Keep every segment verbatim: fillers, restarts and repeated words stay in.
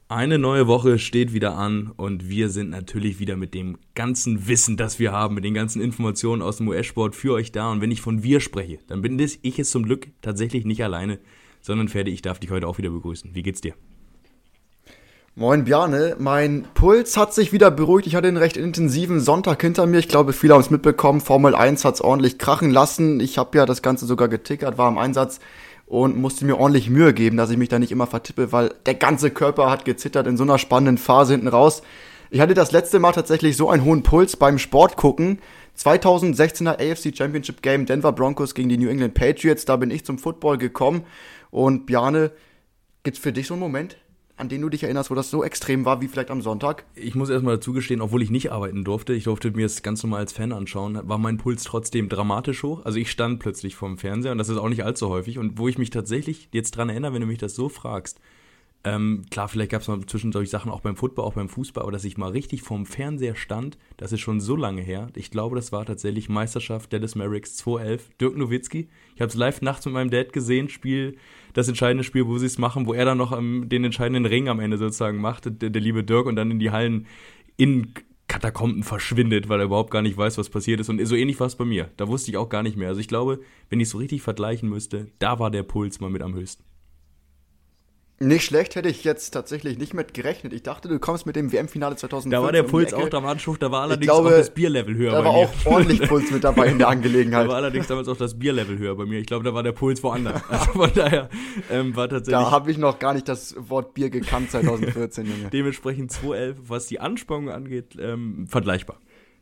Eine neue Woche steht wieder an und wir sind natürlich wieder mit dem ganzen Wissen, das wir haben, mit den ganzen Informationen aus dem U S-Sport für euch da. Und wenn ich von wir spreche, dann bin ich es zum Glück tatsächlich nicht alleine, sondern Ferdi, ich darf dich heute auch wieder begrüßen. Wie geht's dir? Moin Bjarne, mein Puls hat sich wieder beruhigt. Ich hatte einen recht intensiven Sonntag hinter mir. Ich glaube, viele haben es mitbekommen. Formel eins hat es ordentlich krachen lassen. Ich habe ja das Ganze sogar getickert, war im Einsatz und musste mir ordentlich Mühe geben, dass ich mich da nicht immer vertippe, weil der ganze Körper hat gezittert in so einer spannenden Phase hinten raus. Ich hatte das letzte Mal tatsächlich so einen hohen Puls beim Sport gucken. zweitausendsechzehner A F C Championship Game Denver Broncos gegen die New England Patriots. Da bin ich zum Football gekommen. Und Bjarne, gibt's für dich so einen Moment, an den du dich erinnerst, wo das so extrem war wie vielleicht am Sonntag? Ich muss erstmal dazu gestehen, obwohl ich nicht arbeiten durfte, ich durfte mir das ganz normal als Fan anschauen, war mein Puls trotzdem dramatisch hoch. Also ich stand plötzlich vorm Fernseher und das ist auch nicht allzu häufig. Und wo ich mich tatsächlich jetzt dran erinnere, wenn du mich das so fragst, ähm, klar, vielleicht gab es mal zwischendurch Sachen auch beim Football, auch beim Fußball, aber dass ich mal richtig vorm Fernseher stand, das ist schon so lange her. Ich glaube, das war tatsächlich Meisterschaft Dallas Mavericks zweitausendelf, Dirk Nowitzki. Ich habe es live nachts mit meinem Dad gesehen, Spiel, das entscheidende Spiel, wo sie es machen, wo er dann noch ähm, den entscheidenden Ring am Ende sozusagen macht, der, der liebe Dirk, und dann in die Hallen in Katakomben verschwindet, weil er überhaupt gar nicht weiß, was passiert ist. Und so ähnlich war es bei mir. Da wusste ich auch gar nicht mehr. Also ich glaube, wenn ich es so richtig vergleichen müsste, da war der Puls mal mit am höchsten. Nicht schlecht, hätte ich jetzt tatsächlich nicht mit gerechnet. Ich dachte, du kommst mit dem W M-Finale zweitausendfünfzehn. Da war der Puls auch dramatisch, da war allerdings glaube, auch das Bierlevel höher bei mir. Da war auch ordentlich Puls mit dabei in der Angelegenheit. Da war allerdings damals auch das Bierlevel höher bei mir. Ich glaube, da war der Puls woanders. Also von daher ähm, war tatsächlich... Da habe ich noch gar nicht das Wort Bier gekannt zweitausendvierzehn, Junge. Dementsprechend zweitausendelf, was die Anspannung angeht, ähm, vergleichbar.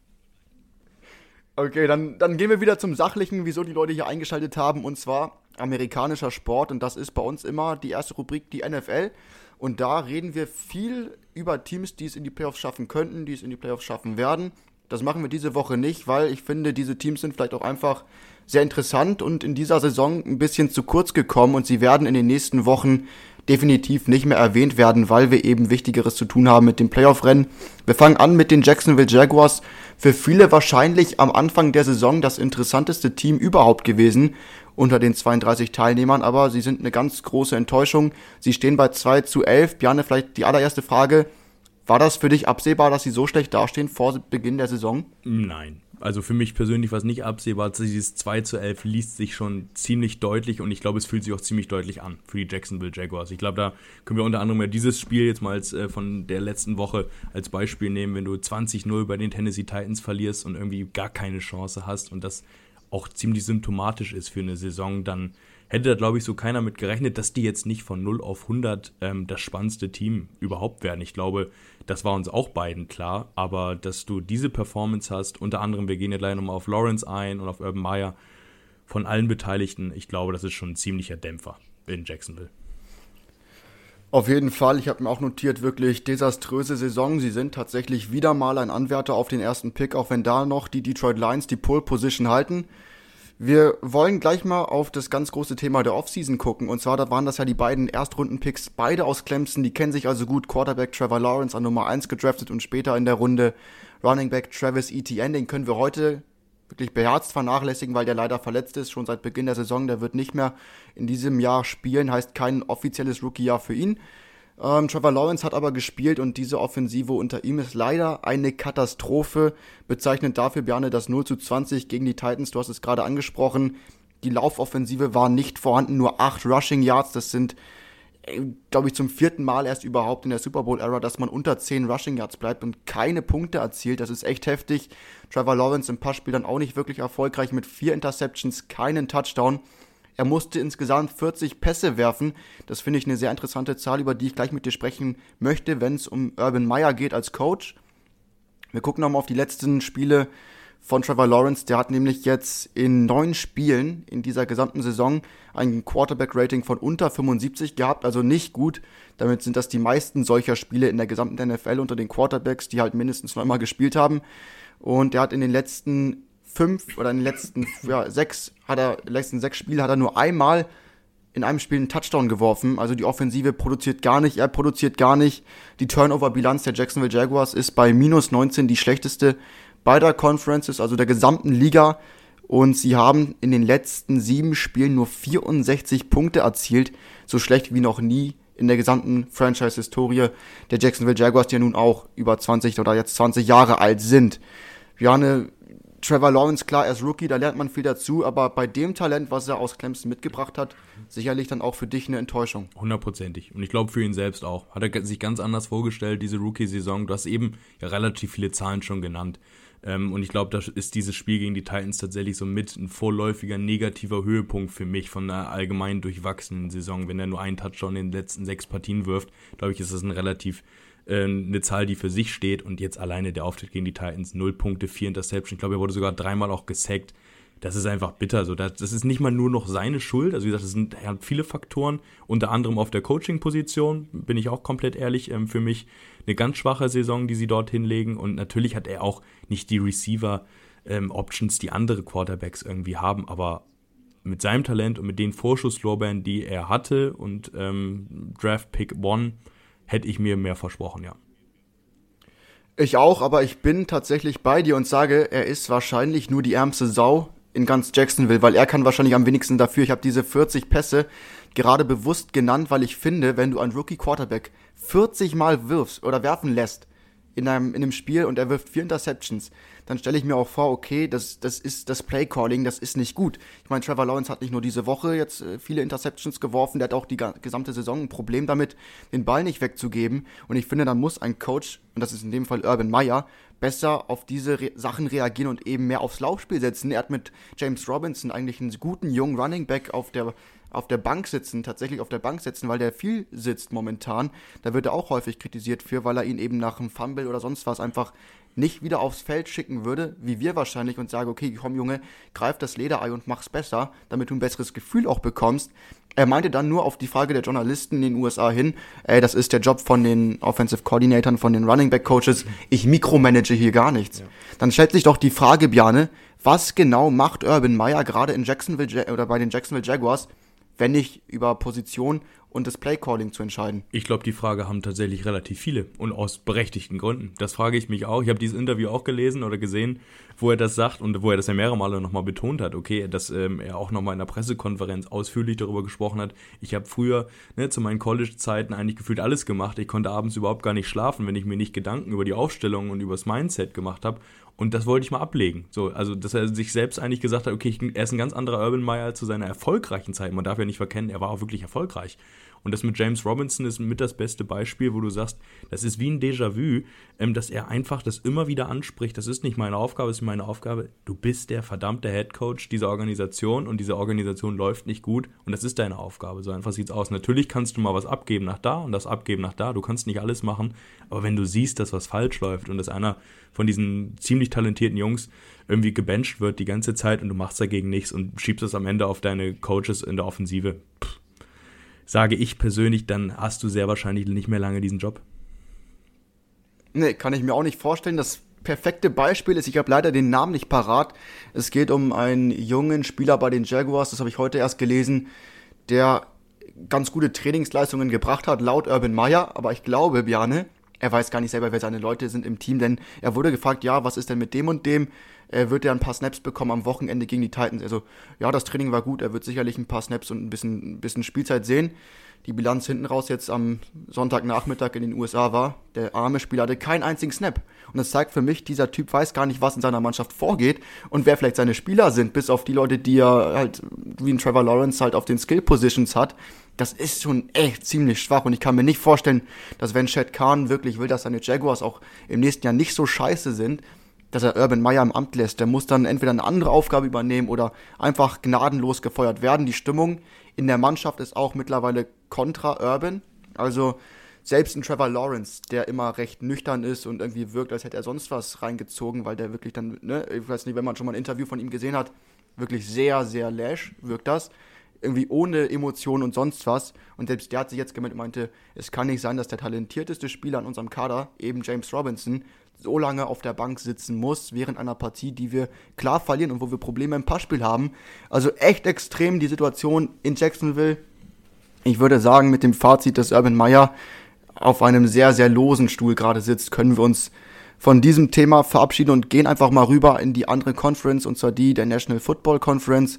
Okay, dann, dann gehen wir wieder zum Sachlichen, wieso die Leute hier eingeschaltet haben, und zwar amerikanischer Sport, und das ist bei uns immer die erste Rubrik, die N F L. Und da reden wir viel über Teams, die es in die Playoffs schaffen könnten, die es in die Playoffs schaffen werden. Das machen wir diese Woche nicht, weil ich finde, diese Teams sind vielleicht auch einfach sehr interessant und in dieser Saison ein bisschen zu kurz gekommen, und sie werden in den nächsten Wochen definitiv nicht mehr erwähnt werden, weil wir eben Wichtigeres zu tun haben mit dem Playoff-Rennen. Wir fangen an mit den Jacksonville Jaguars. Für viele wahrscheinlich am Anfang der Saison das interessanteste Team überhaupt gewesen unter den zweiunddreißig Teilnehmern, aber sie sind eine ganz große Enttäuschung. Sie stehen bei zwei zu elf. Bjarne, vielleicht die allererste Frage: War das für dich absehbar, dass sie so schlecht dastehen vor Beginn der Saison? Nein. Also für mich persönlich war es nicht absehbar. Dieses zwei zu elf liest sich schon ziemlich deutlich, und ich glaube, es fühlt sich auch ziemlich deutlich an für die Jacksonville Jaguars. Ich glaube, da können wir unter anderem ja dieses Spiel jetzt mal als, äh, von der letzten Woche als Beispiel nehmen, wenn du zwanzig null bei den Tennessee Titans verlierst und irgendwie gar keine Chance hast und das auch ziemlich symptomatisch ist für eine Saison, dann hätte da, glaube ich, so keiner mit gerechnet, dass die jetzt nicht von null auf hundert ähm, das spannendste Team überhaupt werden. Ich glaube, das war uns auch beiden klar, aber dass du diese Performance hast, unter anderem, wir gehen ja gleich nochmal auf Lawrence ein und auf Urban Meyer, von allen Beteiligten, ich glaube, das ist schon ein ziemlicher Dämpfer in Jacksonville. Auf jeden Fall, ich habe mir auch notiert, wirklich desaströse Saison. Sie sind tatsächlich wieder mal ein Anwärter auf den ersten Pick, auch wenn da noch die Detroit Lions die Pole Position halten. Wir wollen gleich mal auf das ganz große Thema der Offseason gucken. Und zwar, da waren das ja die beiden Erstrunden-Picks, beide aus Clemson, die kennen sich also gut. Quarterback Trevor Lawrence an Nummer eins gedraftet und später in der Runde Running Back Travis Etienne. Den können wir heute wirklich beherzt vernachlässigen, weil der leider verletzt ist, schon seit Beginn der Saison. Der wird nicht mehr in diesem Jahr spielen, heißt kein offizielles Rookie-Jahr für ihn. Ähm, Trevor Lawrence hat aber gespielt, und diese Offensive unter ihm ist leider eine Katastrophe. Bezeichnend dafür, Bjarne, das null zu zwanzig gegen die Titans, du hast es gerade angesprochen. Die Laufoffensive war nicht vorhanden, nur acht Rushing Yards. Das sind, glaube ich, zum vierten Mal erst überhaupt in der Super Bowl-Ära, dass man unter zehn Rushing Yards bleibt und keine Punkte erzielt. Das ist echt heftig. Trevor Lawrence im Passspiel dann auch nicht wirklich erfolgreich mit vier Interceptions, keinen Touchdown. Er musste insgesamt vierzig Pässe werfen. Das finde ich eine sehr interessante Zahl, über die ich gleich mit dir sprechen möchte, wenn es um Urban Meyer geht als Coach. Wir gucken nochmal auf die letzten Spiele von Trevor Lawrence. Der hat nämlich jetzt in neun Spielen in dieser gesamten Saison ein Quarterback-Rating von unter fünfundsiebzig gehabt, also nicht gut. Damit sind das die meisten solcher Spiele in der gesamten N F L unter den Quarterbacks, die halt mindestens neunmal gespielt haben. Und er hat in den letzten fünf oder in den letzten ja, sechs hat er, in den letzten sechs Spiele hat er nur einmal in einem Spiel einen Touchdown geworfen. Also die Offensive produziert gar nicht, er produziert gar nicht. Die Turnover-Bilanz der Jacksonville Jaguars ist bei minus neunzehn die schlechteste beider Conferences, also der gesamten Liga. Und sie haben in den letzten sieben Spielen nur vierundsechzig Punkte erzielt, so schlecht wie noch nie in der gesamten Franchise-Historie der Jacksonville Jaguars, die ja nun auch über zwanzig oder jetzt zwanzig Jahre alt sind. Jane, Trevor Lawrence, klar, er ist Rookie, da lernt man viel dazu, aber bei dem Talent, was er aus Clemson mitgebracht hat, sicherlich dann auch für dich eine Enttäuschung. Hundertprozentig. Und ich glaube für ihn selbst auch. Hat er sich ganz anders vorgestellt, diese Rookie-Saison. Du hast eben ja relativ viele Zahlen schon genannt. Ähm, und ich glaube, da ist dieses Spiel gegen die Titans tatsächlich so mit ein vorläufiger negativer Höhepunkt für mich von einer allgemein durchwachsenen Saison. Wenn er nur einen Touchdown in den letzten sechs Partien wirft, glaube ich, ist das ein relativ äh, eine Zahl, die für sich steht. Und jetzt alleine der Auftritt gegen die Titans, null Punkte, vier Interceptions. Ich glaube, er wurde sogar dreimal auch gesackt. Das ist einfach bitter. So, das, das ist nicht mal nur noch seine Schuld. Also wie gesagt, das sind er hat viele Faktoren, unter anderem auf der Coaching-Position, bin ich auch komplett ehrlich, ähm, für mich eine ganz schwache Saison, die sie dort hinlegen. Und natürlich hat er auch nicht die Receiver-Options, ähm, die andere Quarterbacks irgendwie haben. Aber mit seinem Talent und mit den Vorschusslorbeeren, die er hatte und ähm, Draft Pick One, hätte ich mir mehr versprochen, ja. Ich auch, aber ich bin tatsächlich bei dir und sage, er ist wahrscheinlich nur die ärmste Sau in ganz Jacksonville, weil er kann wahrscheinlich am wenigsten dafür. Ich habe diese vierzig Pässe gerade bewusst genannt, weil ich finde, wenn du einen Rookie-Quarterback vierzig Mal wirfst oder werfen lässt in einem, in einem Spiel und er wirft vier Interceptions, dann stelle ich mir auch vor, okay, das, das ist das Play-Calling, das ist nicht gut. Ich meine, Trevor Lawrence hat nicht nur diese Woche jetzt äh, viele Interceptions geworfen, der hat auch die ga- gesamte Saison ein Problem damit, den Ball nicht wegzugeben. Und ich finde, dann muss ein Coach, und das ist in dem Fall Urban Meyer, besser auf diese Re- Sachen reagieren und eben mehr aufs Laufspiel setzen. Er hat mit James Robinson eigentlich einen guten jungen Running Back auf der auf der Bank sitzen, tatsächlich auf der Bank sitzen, weil der viel sitzt momentan. Da wird er auch häufig kritisiert für, weil er ihn eben nach einem Fumble oder sonst was einfach nicht wieder aufs Feld schicken würde, wie wir wahrscheinlich, und sage, okay, komm Junge, greif das Lederei und mach's besser, damit du ein besseres Gefühl auch bekommst. Er meinte dann nur auf die Frage der Journalisten in den U S A hin, ey, das ist der Job von den Offensive Coordinatoren, von den Running Back Coaches, ich mikromanage hier gar nichts. Ja. Dann stellt sich doch die Frage, Bjarne, was genau macht Urban Meyer gerade in Jacksonville oder bei den Jacksonville Jaguars, wenn nicht über Position und das Playcalling zu entscheiden? Ich glaube, die Frage haben tatsächlich relativ viele und aus berechtigten Gründen. Das frage ich mich auch. Ich habe dieses Interview auch gelesen oder gesehen, wo er das sagt und wo er das ja mehrere Male nochmal betont hat. Okay, dass ähm, er auch nochmal in der Pressekonferenz ausführlich darüber gesprochen hat. Ich habe früher ne, zu meinen College-Zeiten eigentlich gefühlt alles gemacht. Ich konnte abends überhaupt gar nicht schlafen, wenn ich mir nicht Gedanken über die Aufstellung und über das Mindset gemacht habe. Und das wollte ich mal ablegen. So, also, dass er sich selbst eigentlich gesagt hat, okay, ich, er ist ein ganz anderer Urban Meyer zu seiner erfolgreichen Zeit. Man darf ja nicht verkennen, er war auch wirklich erfolgreich. Und das mit James Robinson ist mit das beste Beispiel, wo du sagst, das ist wie ein Déjà-vu, ähm, dass er einfach das immer wieder anspricht. Das ist nicht meine Aufgabe, das ist meine Aufgabe. Du bist der verdammte Headcoach dieser Organisation und diese Organisation läuft nicht gut und das ist deine Aufgabe. So einfach sieht's aus. Natürlich kannst du mal was abgeben nach da und das abgeben nach da. Du kannst nicht alles machen, aber wenn du siehst, dass was falsch läuft und dass einer von diesen ziemlich talentierten Jungs irgendwie gebencht wird die ganze Zeit und du machst dagegen nichts und schiebst es am Ende auf deine Coaches in der Offensive, pff, sage ich persönlich, dann hast du sehr wahrscheinlich nicht mehr lange diesen Job. Nee, kann ich mir auch nicht vorstellen. Das perfekte Beispiel ist, ich habe leider den Namen nicht parat. Es geht um einen jungen Spieler bei den Jaguars, das habe ich heute erst gelesen, der ganz gute Trainingsleistungen gebracht hat, laut Urban Meyer. Aber ich glaube, Bjarne, er weiß gar nicht selber, wer seine Leute sind im Team, denn er wurde gefragt, ja, was ist denn mit dem und dem? Er wird ja ein paar Snaps bekommen am Wochenende gegen die Titans. Also, ja, das Training war gut, er wird sicherlich ein paar Snaps und ein bisschen, ein bisschen Spielzeit sehen. Die Bilanz hinten raus jetzt am Sonntagnachmittag in den U S A war, der arme Spieler hatte keinen einzigen Snap. Und das zeigt für mich, dieser Typ weiß gar nicht, was in seiner Mannschaft vorgeht und wer vielleicht seine Spieler sind, bis auf die Leute, die er halt, wie ein Trevor Lawrence halt auf den Skill-Positions hat. Das ist schon echt ziemlich schwach und ich kann mir nicht vorstellen, dass wenn Shad Khan wirklich will, dass seine Jaguars auch im nächsten Jahr nicht so scheiße sind, dass er Urban Meyer im Amt lässt. Der muss dann entweder eine andere Aufgabe übernehmen oder einfach gnadenlos gefeuert werden. Die Stimmung in der Mannschaft ist auch mittlerweile kontra Urban. Also selbst ein Trevor Lawrence, der immer recht nüchtern ist und irgendwie wirkt, als hätte er sonst was reingezogen, weil der wirklich dann, ne, ich weiß nicht, wenn man schon mal ein Interview von ihm gesehen hat, wirklich sehr, sehr lash wirkt das. Irgendwie ohne Emotionen und sonst was. Und selbst der hat sich jetzt gemeint und meinte, es kann nicht sein, dass der talentierteste Spieler in unserem Kader, eben James Robinson, so lange auf der Bank sitzen muss, während einer Partie, die wir klar verlieren und wo wir Probleme im Passspiel haben. Also echt extrem die Situation in Jacksonville. Ich würde sagen, mit dem Fazit, dass Urban Meyer auf einem sehr, sehr losen Stuhl gerade sitzt, können wir uns von diesem Thema verabschieden und gehen einfach mal rüber in die andere Conference, und zwar die der National Football Conference.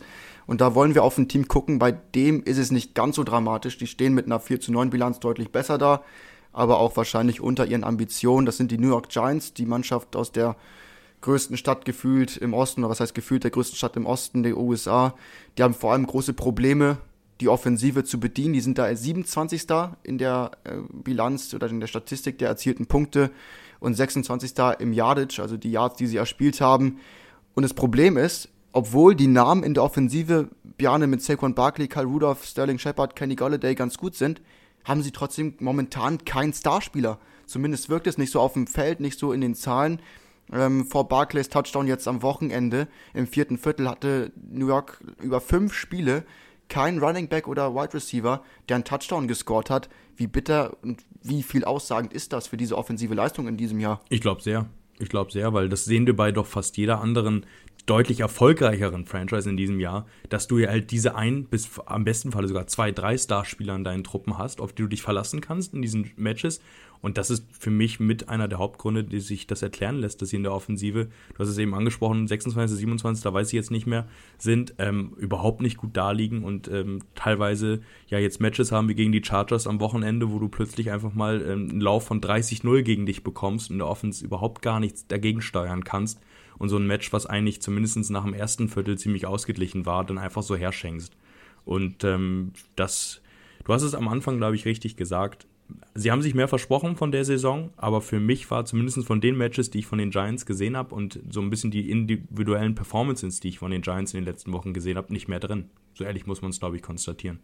Und da wollen wir auf ein Team gucken, bei dem ist es nicht ganz so dramatisch. Die stehen mit einer vier zu neun Bilanz deutlich besser da, aber auch wahrscheinlich unter ihren Ambitionen. Das sind die New York Giants, die Mannschaft aus der größten Stadt gefühlt im Osten, oder was heißt gefühlt der größten Stadt im Osten der U S A. Die haben vor allem große Probleme, die Offensive zu bedienen. Die sind da als siebenundzwanzigster in der äh, Bilanz oder in der Statistik der erzielten Punkte und sechsundzwanzigster im Yardage, also die Yards, die sie erspielt haben. Und das Problem ist, obwohl die Namen in der Offensive, Bjarne mit Saquon Barkley, Kyle Rudolph, Sterling Shepard, Kenny Golladay ganz gut sind, haben sie trotzdem momentan keinen Starspieler. Zumindest wirkt es nicht so auf dem Feld, nicht so in den Zahlen. Ähm, vor Barclays Touchdown jetzt am Wochenende im vierten Viertel hatte New York über fünf Spiele kein Running Back oder Wide Receiver, der einen Touchdown gescored hat. Wie bitter und wie viel aussagend ist das für diese offensive Leistung in diesem Jahr? Ich glaube sehr. Ich glaube sehr, weil das sehen wir bei doch fast jeder anderen deutlich erfolgreicheren Franchise in diesem Jahr, dass du ja halt diese ein bis am besten Falle sogar zwei, drei Starspieler in deinen Truppen hast, auf die du dich verlassen kannst in diesen Matches. Und das ist für mich mit einer der Hauptgründe, die sich das erklären lässt, dass sie in der Offensive, du hast es eben angesprochen, sechsundzwanzig, siebenundzwanzig, da weiß ich jetzt nicht mehr, sind, ähm, überhaupt nicht gut daliegen und ähm, teilweise ja jetzt Matches haben wie gegen die Chargers am Wochenende, wo du plötzlich einfach mal ähm, einen Lauf von dreißig null gegen dich bekommst und in der Offense überhaupt gar nichts dagegen steuern kannst und so ein Match, was eigentlich zumindest nach dem ersten Viertel ziemlich ausgeglichen war, dann einfach so herschenkst. Und ähm, das, du hast es am Anfang, glaube ich, richtig gesagt, sie haben sich mehr versprochen von der Saison, aber für mich war zumindest von den Matches, die ich von den Giants gesehen habe und so ein bisschen die individuellen Performances, die ich von den Giants in den letzten Wochen gesehen habe, nicht mehr drin. So ehrlich muss man es, glaube ich, konstatieren.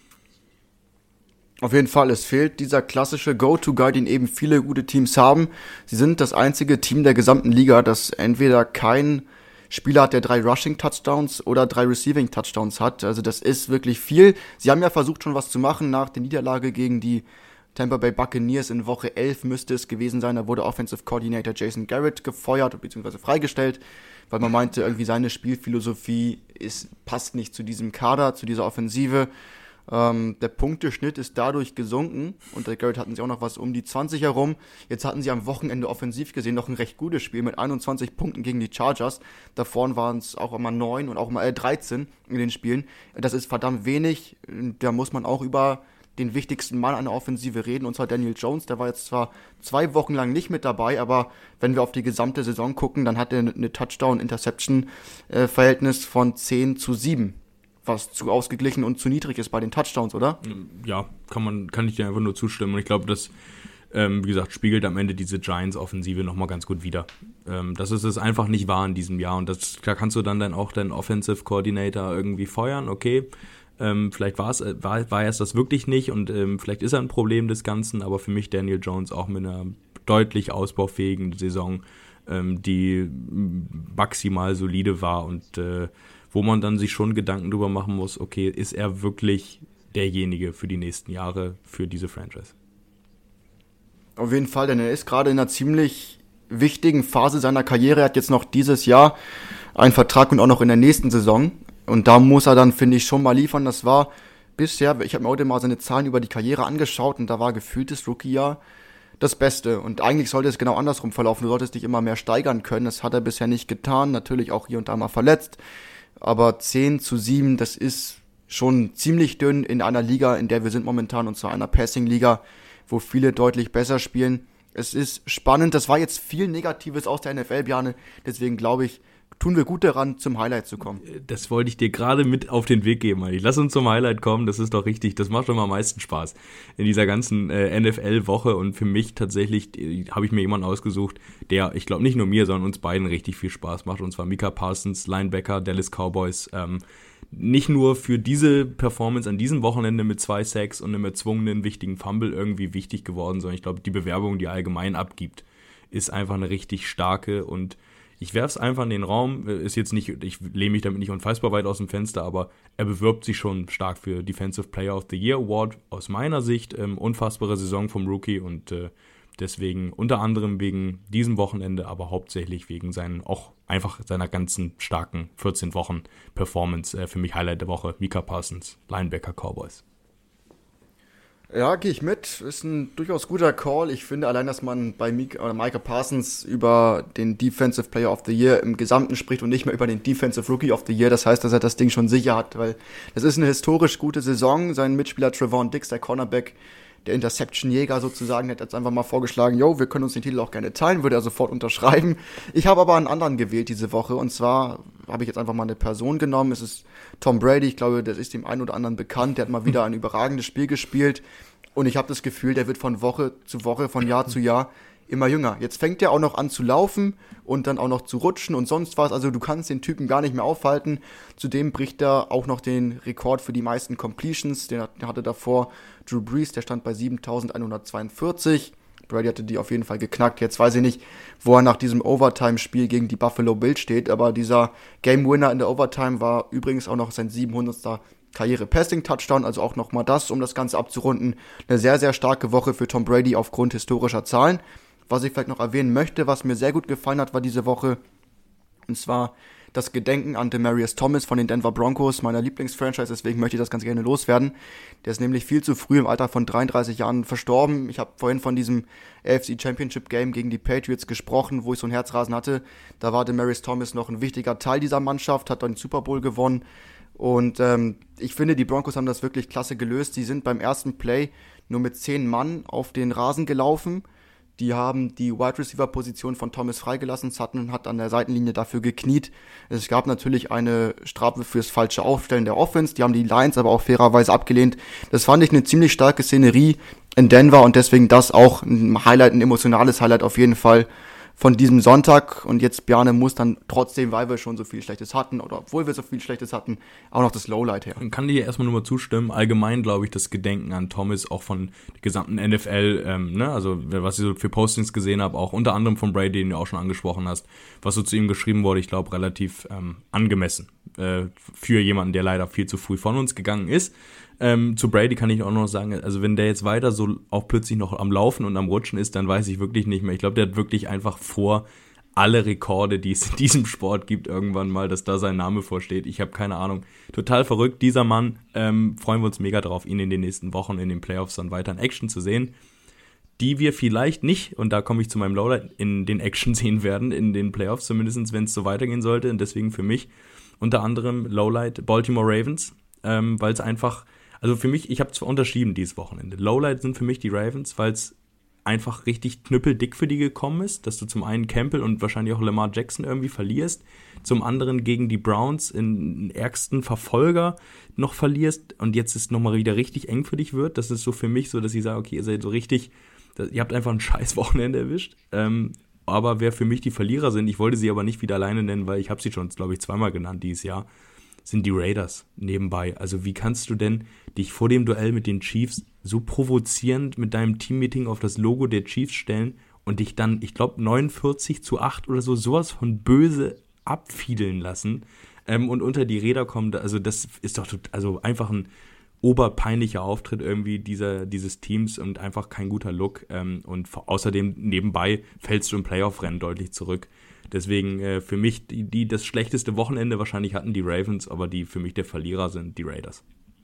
Auf jeden Fall, es fehlt dieser klassische Go-To-Guy, den eben viele gute Teams haben. Sie sind das einzige Team der gesamten Liga, das entweder kein Spieler hat, der drei Rushing-Touchdowns oder drei Receiving-Touchdowns hat. Also das ist wirklich viel. Sie haben ja versucht, schon was zu machen nach der Niederlage gegen die Tampa Bay Buccaneers in Woche elf müsste es gewesen sein. Da wurde Offensive Coordinator Jason Garrett gefeuert bzw. freigestellt, weil man meinte, irgendwie seine Spielphilosophie ist, passt nicht zu diesem Kader, zu dieser Offensive. Ähm, der Punkteschnitt ist dadurch gesunken. Unter Garrett hatten sie auch noch was um die zwanzig herum. Jetzt hatten sie am Wochenende offensiv gesehen noch ein recht gutes Spiel mit einundzwanzig Punkten gegen die Chargers. Davor waren es auch immer neun und auch mal dreizehn in den Spielen. Das ist verdammt wenig. Da muss man auch über den wichtigsten Mann an der Offensive reden, und zwar Daniel Jones. Der war jetzt zwar zwei Wochen lang nicht mit dabei, aber wenn wir auf die gesamte Saison gucken, dann hat er eine Touchdown-Interception-Verhältnis von zehn zu sieben, was zu ausgeglichen und zu niedrig ist bei den Touchdowns, oder? Ja, kann man, kann ich dir einfach nur zustimmen. Und ich glaube, das, ähm, wie gesagt, spiegelt am Ende diese Giants-Offensive nochmal ganz gut wider. Ähm, das ist es einfach nicht wahr in diesem Jahr. Und das, da kannst du dann, dann auch deinen Offensive Coordinator irgendwie feuern, okay. Ähm, vielleicht war es war, war es das wirklich nicht und ähm, vielleicht ist er ein Problem des Ganzen, aber für mich Daniel Jones auch mit einer deutlich ausbaufähigen Saison, ähm, die maximal solide war und äh, wo man dann sich schon Gedanken drüber machen muss, okay, ist er wirklich derjenige für die nächsten Jahre für diese Franchise? Auf jeden Fall, denn er ist gerade in einer ziemlich wichtigen Phase seiner Karriere. Er hat jetzt noch dieses Jahr einen Vertrag und auch noch in der nächsten Saison. Und da muss er dann, finde ich, schon mal liefern. Das war bisher, ich habe mir heute mal seine Zahlen über die Karriere angeschaut und da war gefühltes Rookie-Jahr das Beste. Und eigentlich sollte es genau andersrum verlaufen. Du solltest dich immer mehr steigern können. Das hat er bisher nicht getan. Natürlich auch hier und da mal verletzt. Aber zehn zu sieben, das ist schon ziemlich dünn in einer Liga, in der wir sind momentan, und zwar einer Passing-Liga, wo viele deutlich besser spielen. Es ist spannend. Das war jetzt viel Negatives aus der N F L, Bjarne. Deswegen glaube ich, tun wir gut daran, zum Highlight zu kommen. Das wollte ich dir gerade mit auf den Weg geben, Alter. Lass uns zum Highlight kommen, das ist doch richtig. Das macht doch mal am meisten Spaß in dieser ganzen äh, N F L-Woche. Und für mich tatsächlich äh, habe ich mir jemanden ausgesucht, der, ich glaube nicht nur mir, sondern uns beiden richtig viel Spaß macht. Und zwar Micah Parsons, Linebacker, Dallas Cowboys. Ähm, nicht nur für diese Performance an diesem Wochenende mit zwei Sacks und einem erzwungenen wichtigen Fumble irgendwie wichtig geworden, sondern ich glaube, die Bewerbung, die er allgemein abgibt, ist einfach eine richtig starke. Und ich werfe es einfach in den Raum, ist jetzt nicht, ich lehne mich damit nicht unfassbar weit aus dem Fenster, aber er bewirbt sich schon stark für Defensive Player of the Year Award. Aus meiner Sicht ähm, unfassbare Saison vom Rookie und äh, deswegen unter anderem wegen diesem Wochenende, aber hauptsächlich wegen seinen, auch einfach seiner ganzen starken vierzehn Wochen Performance. Äh, für mich Highlight der Woche, Micah Parsons, Linebacker Cowboys. Ja, gehe ich mit. Ist ein durchaus guter Call. Ich finde allein, dass man bei Mika, oder Micah Parsons über den Defensive Player of the Year im Gesamten spricht und nicht mehr über den Defensive Rookie of the Year. Das heißt, dass er das Ding schon sicher hat, weil das ist eine historisch gute Saison. Sein Mitspieler Trevon Diggs, der Cornerback, der Interception-Jäger sozusagen, hat jetzt einfach mal vorgeschlagen, yo, wir können uns den Titel auch gerne teilen, würde er sofort unterschreiben. Ich habe aber einen anderen gewählt diese Woche, und zwar habe ich jetzt einfach mal eine Person genommen. Es ist Tom Brady. Ich glaube, das ist dem einen oder anderen bekannt. Der hat mal wieder ein überragendes Spiel gespielt, und ich habe das Gefühl, der wird von Woche zu Woche, von Jahr zu Jahr immer jünger. Jetzt fängt er auch noch an zu laufen und dann auch noch zu rutschen und sonst was. Also du kannst den Typen gar nicht mehr aufhalten. Zudem bricht er auch noch den Rekord für die meisten Completions. Den hatte davor Drew Brees, der stand bei siebentausendeinhundertzweiundvierzig. Brady hatte die auf jeden Fall geknackt. Jetzt weiß ich nicht, wo er nach diesem Overtime-Spiel gegen die Buffalo Bills steht, aber dieser Game-Winner in der Overtime war übrigens auch noch sein siebenhundertster Karriere-Passing-Touchdown, also auch nochmal das, um das Ganze abzurunden. Eine sehr, sehr starke Woche für Tom Brady aufgrund historischer Zahlen. Was ich vielleicht noch erwähnen möchte, was mir sehr gut gefallen hat, war diese Woche, und zwar das Gedenken an Demaryius Thomas von den Denver Broncos, meiner Lieblingsfranchise, deswegen möchte ich das ganz gerne loswerden. Der ist nämlich viel zu früh im Alter von dreiunddreißig Jahren verstorben. Ich habe vorhin von diesem A F C Championship Game gegen die Patriots gesprochen, wo ich so ein Herzrasen hatte. Da war Demaryius Thomas noch ein wichtiger Teil dieser Mannschaft, hat dann den Super Bowl gewonnen. Und ähm, ich finde, die Broncos haben das wirklich klasse gelöst. Sie sind beim ersten Play nur mit zehn Mann auf den Rasen gelaufen. Die haben die Wide Receiver Position von Thomas freigelassen. Sutton hat an der Seitenlinie dafür gekniet. Es gab natürlich eine Strafe fürs falsche Aufstellen der Offense. Die haben die Lions aber auch fairerweise abgelehnt. Das fand ich eine ziemlich starke Szenerie in Denver, und deswegen das auch ein Highlight, ein emotionales Highlight auf jeden Fall von diesem Sonntag. Und jetzt Bjarne muss dann trotzdem, weil wir schon so viel Schlechtes hatten, oder obwohl wir so viel Schlechtes hatten, auch noch das Lowlight her. Man kann dir erstmal nur mal zustimmen. Allgemein glaube ich, das Gedenken an Thomas auch von der gesamten N F L, ähm, ne, also was ich so für Postings gesehen habe, auch unter anderem von Brady, den du auch schon angesprochen hast, was so zu ihm geschrieben wurde, ich glaube relativ ähm, angemessen äh, für jemanden, der leider viel zu früh von uns gegangen ist. Ähm, zu Brady kann ich auch noch sagen, also wenn der jetzt weiter so auch plötzlich noch am Laufen und am Rutschen ist, dann weiß ich wirklich nicht mehr. Ich glaube, der hat wirklich einfach vor, alle Rekorde, die es in diesem Sport gibt, irgendwann mal, dass da sein Name vorsteht. Ich habe keine Ahnung. Total verrückt, dieser Mann. Ähm, freuen wir uns mega drauf, ihn in den nächsten Wochen in den Playoffs dann weiter in Action zu sehen, die wir vielleicht nicht, und da komme ich zu meinem Lowlight, in den Action sehen werden, in den Playoffs zumindest, wenn es so weitergehen sollte. Und deswegen für mich unter anderem Lowlight Baltimore Ravens, ähm, weil es einfach, also für mich, ich habe zwar unterschrieben dieses Wochenende. Lowlight sind für mich die Ravens, weil es einfach richtig knüppeldick für die gekommen ist, dass du zum einen Campbell und wahrscheinlich auch Lamar Jackson irgendwie verlierst, zum anderen gegen die Browns in ärgsten Verfolger noch verlierst und jetzt ist nochmal wieder richtig eng für dich wird. Das ist so für mich so, dass ich sage, okay, ihr seid so richtig, ihr habt einfach ein scheiß Wochenende erwischt. Ähm, aber wer für mich die Verlierer sind, ich wollte sie aber nicht wieder alleine nennen, weil ich habe sie schon, glaube ich, zweimal genannt dieses Jahr, sind die Raiders nebenbei. Also wie kannst du denn dich vor dem Duell mit den Chiefs so provozierend mit deinem Teammeeting auf das Logo der Chiefs stellen und dich dann, ich glaube, neunundvierzig zu acht oder so, sowas von böse abfiedeln lassen ähm, und unter die Räder kommen? Also das ist doch also einfach ein oberpeinlicher Auftritt irgendwie dieser, dieses Teams und einfach kein guter Look. Ähm, und außerdem nebenbei fällst du im Playoff-Rennen deutlich zurück. Deswegen äh, für mich, die, die das schlechteste Wochenende wahrscheinlich hatten die Ravens, aber die für mich der Verlierer sind die Raiders.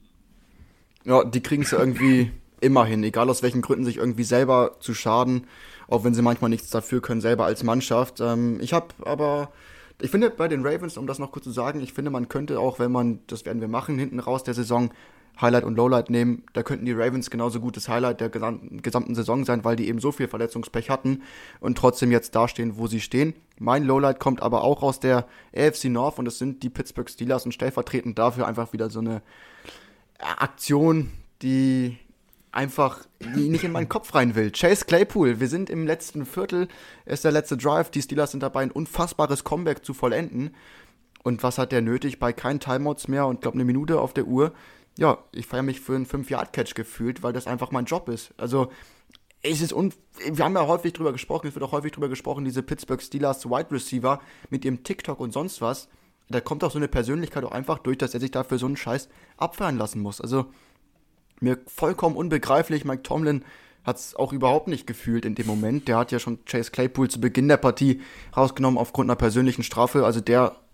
Ja, die kriegen es ja irgendwie immer hin, egal aus welchen Gründen, sich irgendwie selber zu schaden, auch wenn sie manchmal nichts dafür können, selber als Mannschaft. Ähm, ich habe aber, ich finde bei den Ravens, um das noch kurz zu sagen, ich finde, man könnte auch, wenn man, das werden wir machen, hinten raus der Saison, Highlight und Lowlight nehmen, da könnten die Ravens genauso gut das Highlight der gesamten, gesamten Saison sein, weil die eben so viel Verletzungspech hatten und trotzdem jetzt dastehen, wo sie stehen. Mein Lowlight kommt aber auch aus der A F C North und es sind die Pittsburgh Steelers und stellvertretend dafür einfach wieder so eine Aktion, die einfach die nicht in meinen Kopf rein will. Chase Claypool, wir sind im letzten Viertel, ist der letzte Drive, die Steelers sind dabei, ein unfassbares Comeback zu vollenden. Und was hat der nötig? Bei keinen Timeouts mehr und glaube eine Minute auf der Uhr. Ja, ich feiere mich für einen fünf-Yard-Catch gefühlt, weil das einfach mein Job ist. Also, es ist un- wir haben ja häufig drüber gesprochen, es wird auch häufig drüber gesprochen, diese Pittsburgh Steelers Wide Receiver mit ihrem TikTok und sonst was. Da kommt auch so eine Persönlichkeit auch einfach durch, dass er sich dafür so einen Scheiß abfeiern lassen muss. Also, mir vollkommen unbegreiflich. Mike Tomlin hat es auch überhaupt nicht gefühlt in dem Moment. Der hat ja schon Chase Claypool zu Beginn der Partie rausgenommen aufgrund einer persönlichen Strafe. Also der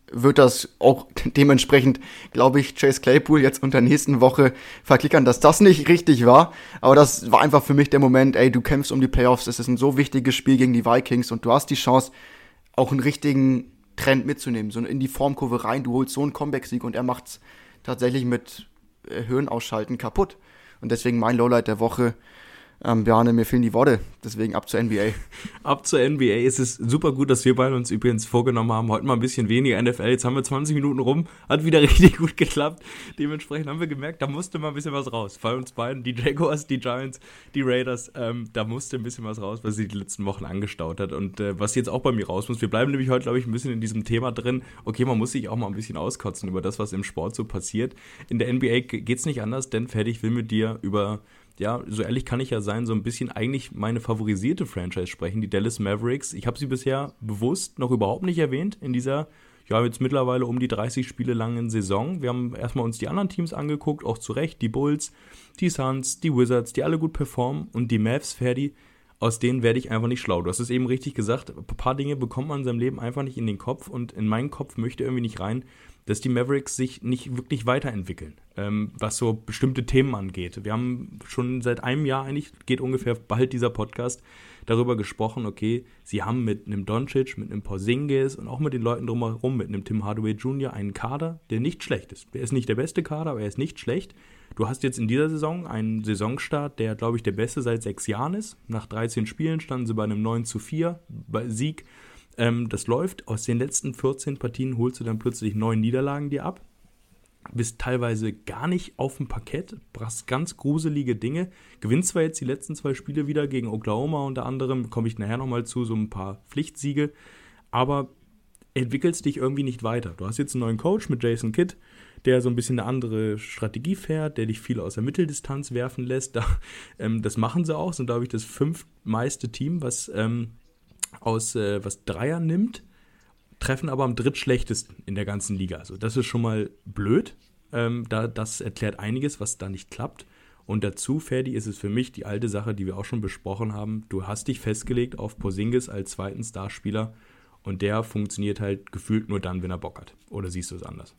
wird das auch dementsprechend, glaube ich, Chase Claypool jetzt unter der nächsten Woche verklickern, dass das nicht richtig war. Aber das war einfach für mich der Moment, ey, du kämpfst um die Playoffs, es ist ein so wichtiges Spiel gegen die Vikings und du hast die Chance, auch einen richtigen Trend mitzunehmen, so in die Formkurve rein, du holst so einen Comeback-Sieg und er macht's tatsächlich mit äh, Hirnausschalten kaputt. Und deswegen mein Lowlight der Woche. Ähm, Bjarne, mir fehlen die Worte, deswegen ab zur N B A. Ab zur N B A. Es ist super gut, dass wir beide uns übrigens vorgenommen haben, heute mal ein bisschen weniger N F L. Jetzt haben wir zwanzig Minuten rum, hat wieder richtig gut geklappt. Dementsprechend haben wir gemerkt, da musste mal ein bisschen was raus. Bei uns beiden, die Jaguars, die Giants, die Raiders, ähm, da musste ein bisschen was raus, was sich die letzten Wochen angestaut hat. Und äh, was jetzt auch bei mir raus muss, wir bleiben nämlich heute, glaube ich, ein bisschen in diesem Thema drin. Okay, man muss sich auch mal ein bisschen auskotzen über das, was im Sport so passiert. In der N B A geht's nicht anders, denn fertig will mit dir über... Ja, so ehrlich kann ich ja sein, so ein bisschen eigentlich meine favorisierte Franchise sprechen, die Dallas Mavericks. Ich habe sie bisher bewusst noch überhaupt nicht erwähnt in dieser, ja, jetzt mittlerweile um die dreißig Spiele langen Saison. Wir haben erstmal uns die anderen Teams angeguckt, auch zu Recht, die Bulls, die Suns, die Wizards, die alle gut performen und die Mavs, Ferdi, aus denen werde ich einfach nicht schlau. Du hast es eben richtig gesagt, ein paar Dinge bekommt man in seinem Leben einfach nicht in den Kopf und in meinen Kopf möchte irgendwie nicht rein, dass die Mavericks sich nicht wirklich weiterentwickeln, ähm, was so bestimmte Themen angeht. Wir haben schon seit einem Jahr, eigentlich geht ungefähr bald dieser Podcast, darüber gesprochen, okay, sie haben mit einem Doncic, mit einem Porzingis und auch mit den Leuten drumherum, mit einem Tim Hardaway Junior einen Kader, der nicht schlecht ist. Der ist nicht der beste Kader, aber er ist nicht schlecht. Du hast jetzt in dieser Saison einen Saisonstart, der, glaube ich, der beste seit sechs Jahren ist. Nach dreizehn Spielen standen sie bei einem neun zu vier Sieg. Ähm, das läuft. Aus den letzten vierzehn Partien holst du dann plötzlich neun Niederlagen dir ab. Bist teilweise gar nicht auf dem Parkett, brachst ganz gruselige Dinge. Gewinnst zwar jetzt die letzten zwei Spiele wieder gegen Oklahoma unter anderem, komme ich nachher nochmal zu, so ein paar Pflichtsiege, aber entwickelst dich irgendwie nicht weiter. Du hast jetzt einen neuen Coach mit Jason Kidd, der so ein bisschen eine andere Strategie fährt, der dich viel aus der Mitteldistanz werfen lässt. Da, ähm, das machen sie auch, sind, glaube ich, das fünftmeiste Team, was... Ähm, aus äh, was Dreier nimmt, treffen aber am drittschlechtesten in der ganzen Liga. Also das ist schon mal blöd. Ähm, da, das erklärt einiges, was da nicht klappt. Und dazu, Ferdi, ist es für mich die alte Sache, die wir auch schon besprochen haben. Du hast dich festgelegt auf Porzingis als zweiten Starspieler und der funktioniert halt gefühlt nur dann, wenn er Bock hat. Oder siehst du es anders?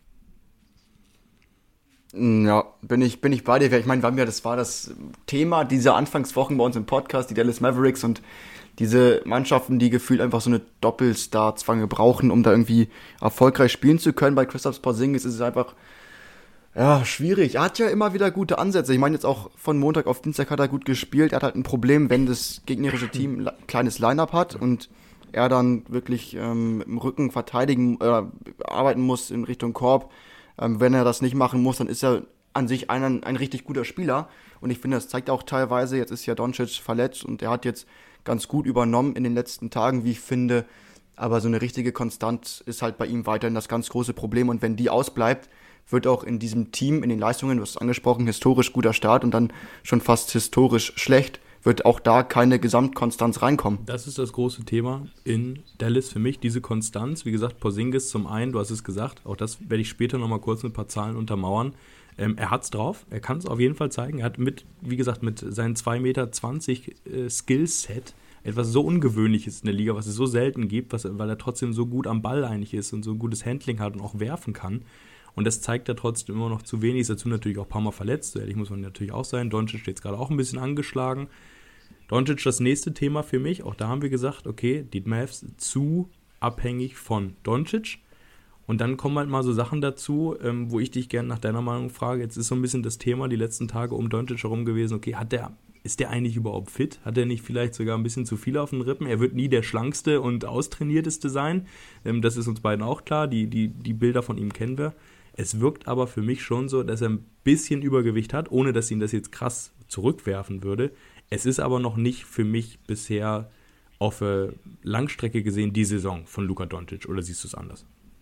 Ja, bin ich, bin ich bei dir. Ich meine, das war das Thema dieser Anfangswochen bei uns im Podcast, die Dallas Mavericks und diese Mannschaften, die gefühlt einfach so eine Doppelstar-Zwange brauchen, um da irgendwie erfolgreich spielen zu können. Bei Kristaps Porzingis ist es einfach, ja, schwierig. Er hat ja immer wieder gute Ansätze. Ich meine, jetzt auch von Montag auf Dienstag hat er gut gespielt. Er hat halt ein Problem, wenn das gegnerische Team ein kleines Line-Up hat und er dann wirklich ähm, im Rücken verteidigen, äh, arbeiten muss in Richtung Korb. Ähm, wenn er das nicht machen muss, dann ist er an sich ein, ein richtig guter Spieler. Und ich finde, das zeigt auch teilweise, jetzt ist ja Doncic verletzt und er hat jetzt ganz gut übernommen in den letzten Tagen, wie ich finde. Aber so eine richtige Konstanz ist halt bei ihm weiterhin das ganz große Problem. Und wenn die ausbleibt, wird auch in diesem Team, in den Leistungen, du hast es angesprochen, historisch guter Start und dann schon fast historisch schlecht, wird auch da keine Gesamtkonstanz reinkommen. Das ist das große Thema in Dallas für mich, diese Konstanz. Wie gesagt, Porzingis zum einen, du hast es gesagt, auch das werde ich später nochmal kurz mit ein paar Zahlen untermauern. Ähm, er hat's drauf, er kann es auf jeden Fall zeigen. Er hat mit, wie gesagt, mit seinen zwei Meter zwanzig äh, Skillset etwas so Ungewöhnliches in der Liga, was es so selten gibt, was, weil er trotzdem so gut am Ball eigentlich ist und so ein gutes Handling hat und auch werfen kann. Und das zeigt er trotzdem immer noch zu wenig. Ist dazu natürlich auch ein paar Mal verletzt. So ehrlich muss man natürlich auch sein. Doncic steht jetzt gerade auch ein bisschen angeschlagen. Doncic das nächste Thema für mich. Auch da haben wir gesagt, okay, die Mavs zu abhängig von Doncic. Und dann kommen halt mal so Sachen dazu, ähm, wo ich dich gerne nach deiner Meinung frage. Jetzt ist so ein bisschen das Thema die letzten Tage um Doncic herum gewesen. Okay, hat der, ist der eigentlich überhaupt fit? Hat er nicht vielleicht sogar ein bisschen zu viel auf den Rippen? Er wird nie der schlankste und austrainierteste sein. Ähm, das ist uns beiden auch klar. Die, die, die Bilder von ihm kennen wir. Es wirkt aber für mich schon so, dass er ein bisschen Übergewicht hat, ohne dass ihn das jetzt krass zurückwerfen würde. Es ist aber noch nicht für mich bisher auf äh, Langstrecke gesehen die Saison von Luka Doncic. Oder siehst du es anders?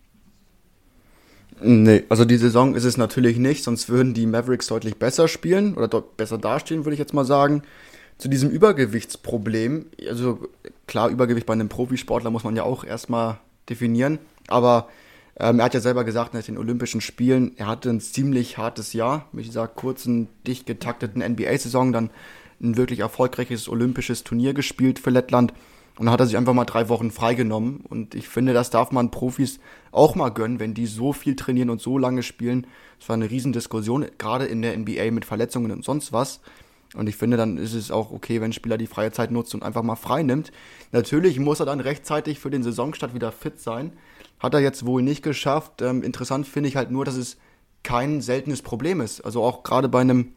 Nee, also die Saison ist es natürlich nicht, sonst würden die Mavericks deutlich besser spielen oder dort besser dastehen, würde ich jetzt mal sagen. Zu diesem Übergewichtsproblem, also klar, Übergewicht bei einem Profisportler muss man ja auch erstmal definieren, aber ähm, er hat ja selber gesagt nach den Olympischen Spielen, er hatte ein ziemlich hartes Jahr mit dieser kurzen, dicht getakteten N B A-Saison, dann ein wirklich erfolgreiches olympisches Turnier gespielt für Lettland Und dann hat er sich einfach mal drei Wochen freigenommen. Und ich finde, das darf man Profis auch mal gönnen, wenn die so viel trainieren und so lange spielen. Das war eine Riesendiskussion, gerade in der N B A mit Verletzungen und sonst was. Und ich finde, dann ist es auch okay, wenn ein Spieler die freie Zeit nutzt und einfach mal frei nimmt. Natürlich muss er dann rechtzeitig für den Saisonstart wieder fit sein. Hat er jetzt wohl nicht geschafft. Ähm, interessant finde ich halt nur, dass es kein seltenes Problem ist. Also auch gerade bei einem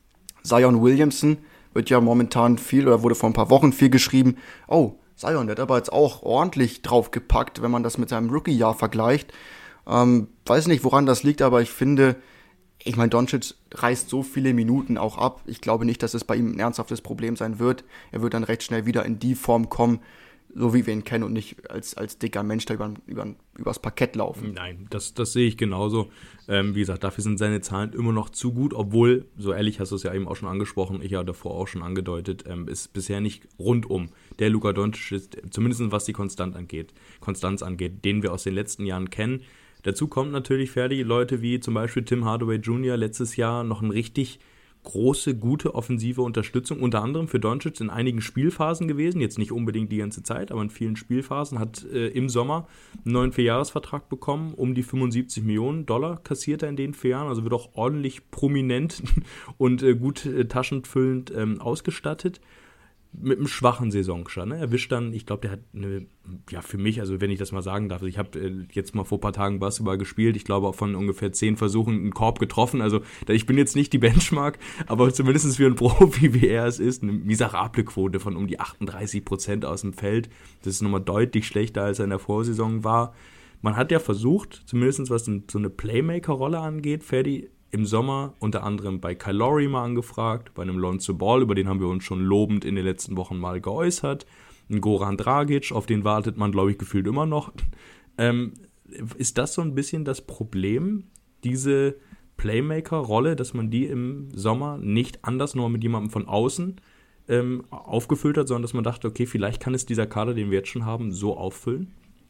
Zion Williamson wird ja momentan viel, oder wurde vor ein paar Wochen viel geschrieben, oh, Zion, der hat aber jetzt auch ordentlich draufgepackt, wenn man das mit seinem Rookie-Jahr vergleicht. Ähm, weiß nicht, woran das liegt, aber ich finde, ich meine, Doncic reißt so viele Minuten auch ab. Ich glaube nicht, dass es bei ihm ein ernsthaftes Problem sein wird. Er wird dann recht schnell wieder in die Form kommen, so wie wir ihn kennen und nicht als, als dicker Mensch da über, über, übers Parkett laufen. Nein, das, das sehe ich genauso. Ähm, wie gesagt, dafür sind seine Zahlen immer noch zu gut, obwohl, so ehrlich hast du es ja eben auch schon angesprochen, ich ja davor auch schon angedeutet, ähm, ist bisher nicht rundum der Luka Doncic ist, zumindest was die Konstant angeht, Konstanz angeht, den wir aus den letzten Jahren kennen. Dazu kommt natürlich, Ferdi, Leute wie zum Beispiel Tim Hardaway Junior letztes Jahr noch ein richtig große, gute offensive Unterstützung, unter anderem für Doncic in einigen Spielphasen gewesen, jetzt nicht unbedingt die ganze Zeit, aber in vielen Spielphasen, hat äh, im Sommer einen neuen Vierjahresvertrag bekommen, um die fünfundsiebzig Millionen Dollar kassiert er in den vier Jahren, also wird auch ordentlich prominent und äh, gut äh, taschenfüllend ähm, ausgestattet. Mit einem schwachen Saisonstart. Ne? Er wischt dann, ich glaube, der hat eine, ja für mich, also wenn ich das mal sagen darf, ich habe äh, jetzt mal vor ein paar Tagen Basketball gespielt, ich glaube auch von ungefähr zehn Versuchen einen Korb getroffen, also ich bin jetzt nicht die Benchmark, aber zumindest für einen Profi, wie er es ist, eine miserable Quote von um die achtunddreißig Prozent aus dem Feld, das ist nochmal deutlich schlechter, als er in der Vorsaison war. Man hat ja versucht, zumindest was so eine Playmaker-Rolle angeht, Ferdi, im Sommer unter anderem bei Kyle Lowry mal angefragt, bei einem Lonzo Ball, über den haben wir uns schon lobend in den letzten Wochen mal geäußert. Ein Goran Dragic, auf den wartet man, glaube ich, gefühlt immer noch. Ähm, ist das so ein bisschen das Problem, diese Playmaker-Rolle, dass man die im Sommer nicht anders nur mit jemandem von außen ähm, aufgefüllt hat, sondern dass man dachte, okay, vielleicht kann es dieser Kader, den wir jetzt schon haben, so auffüllen?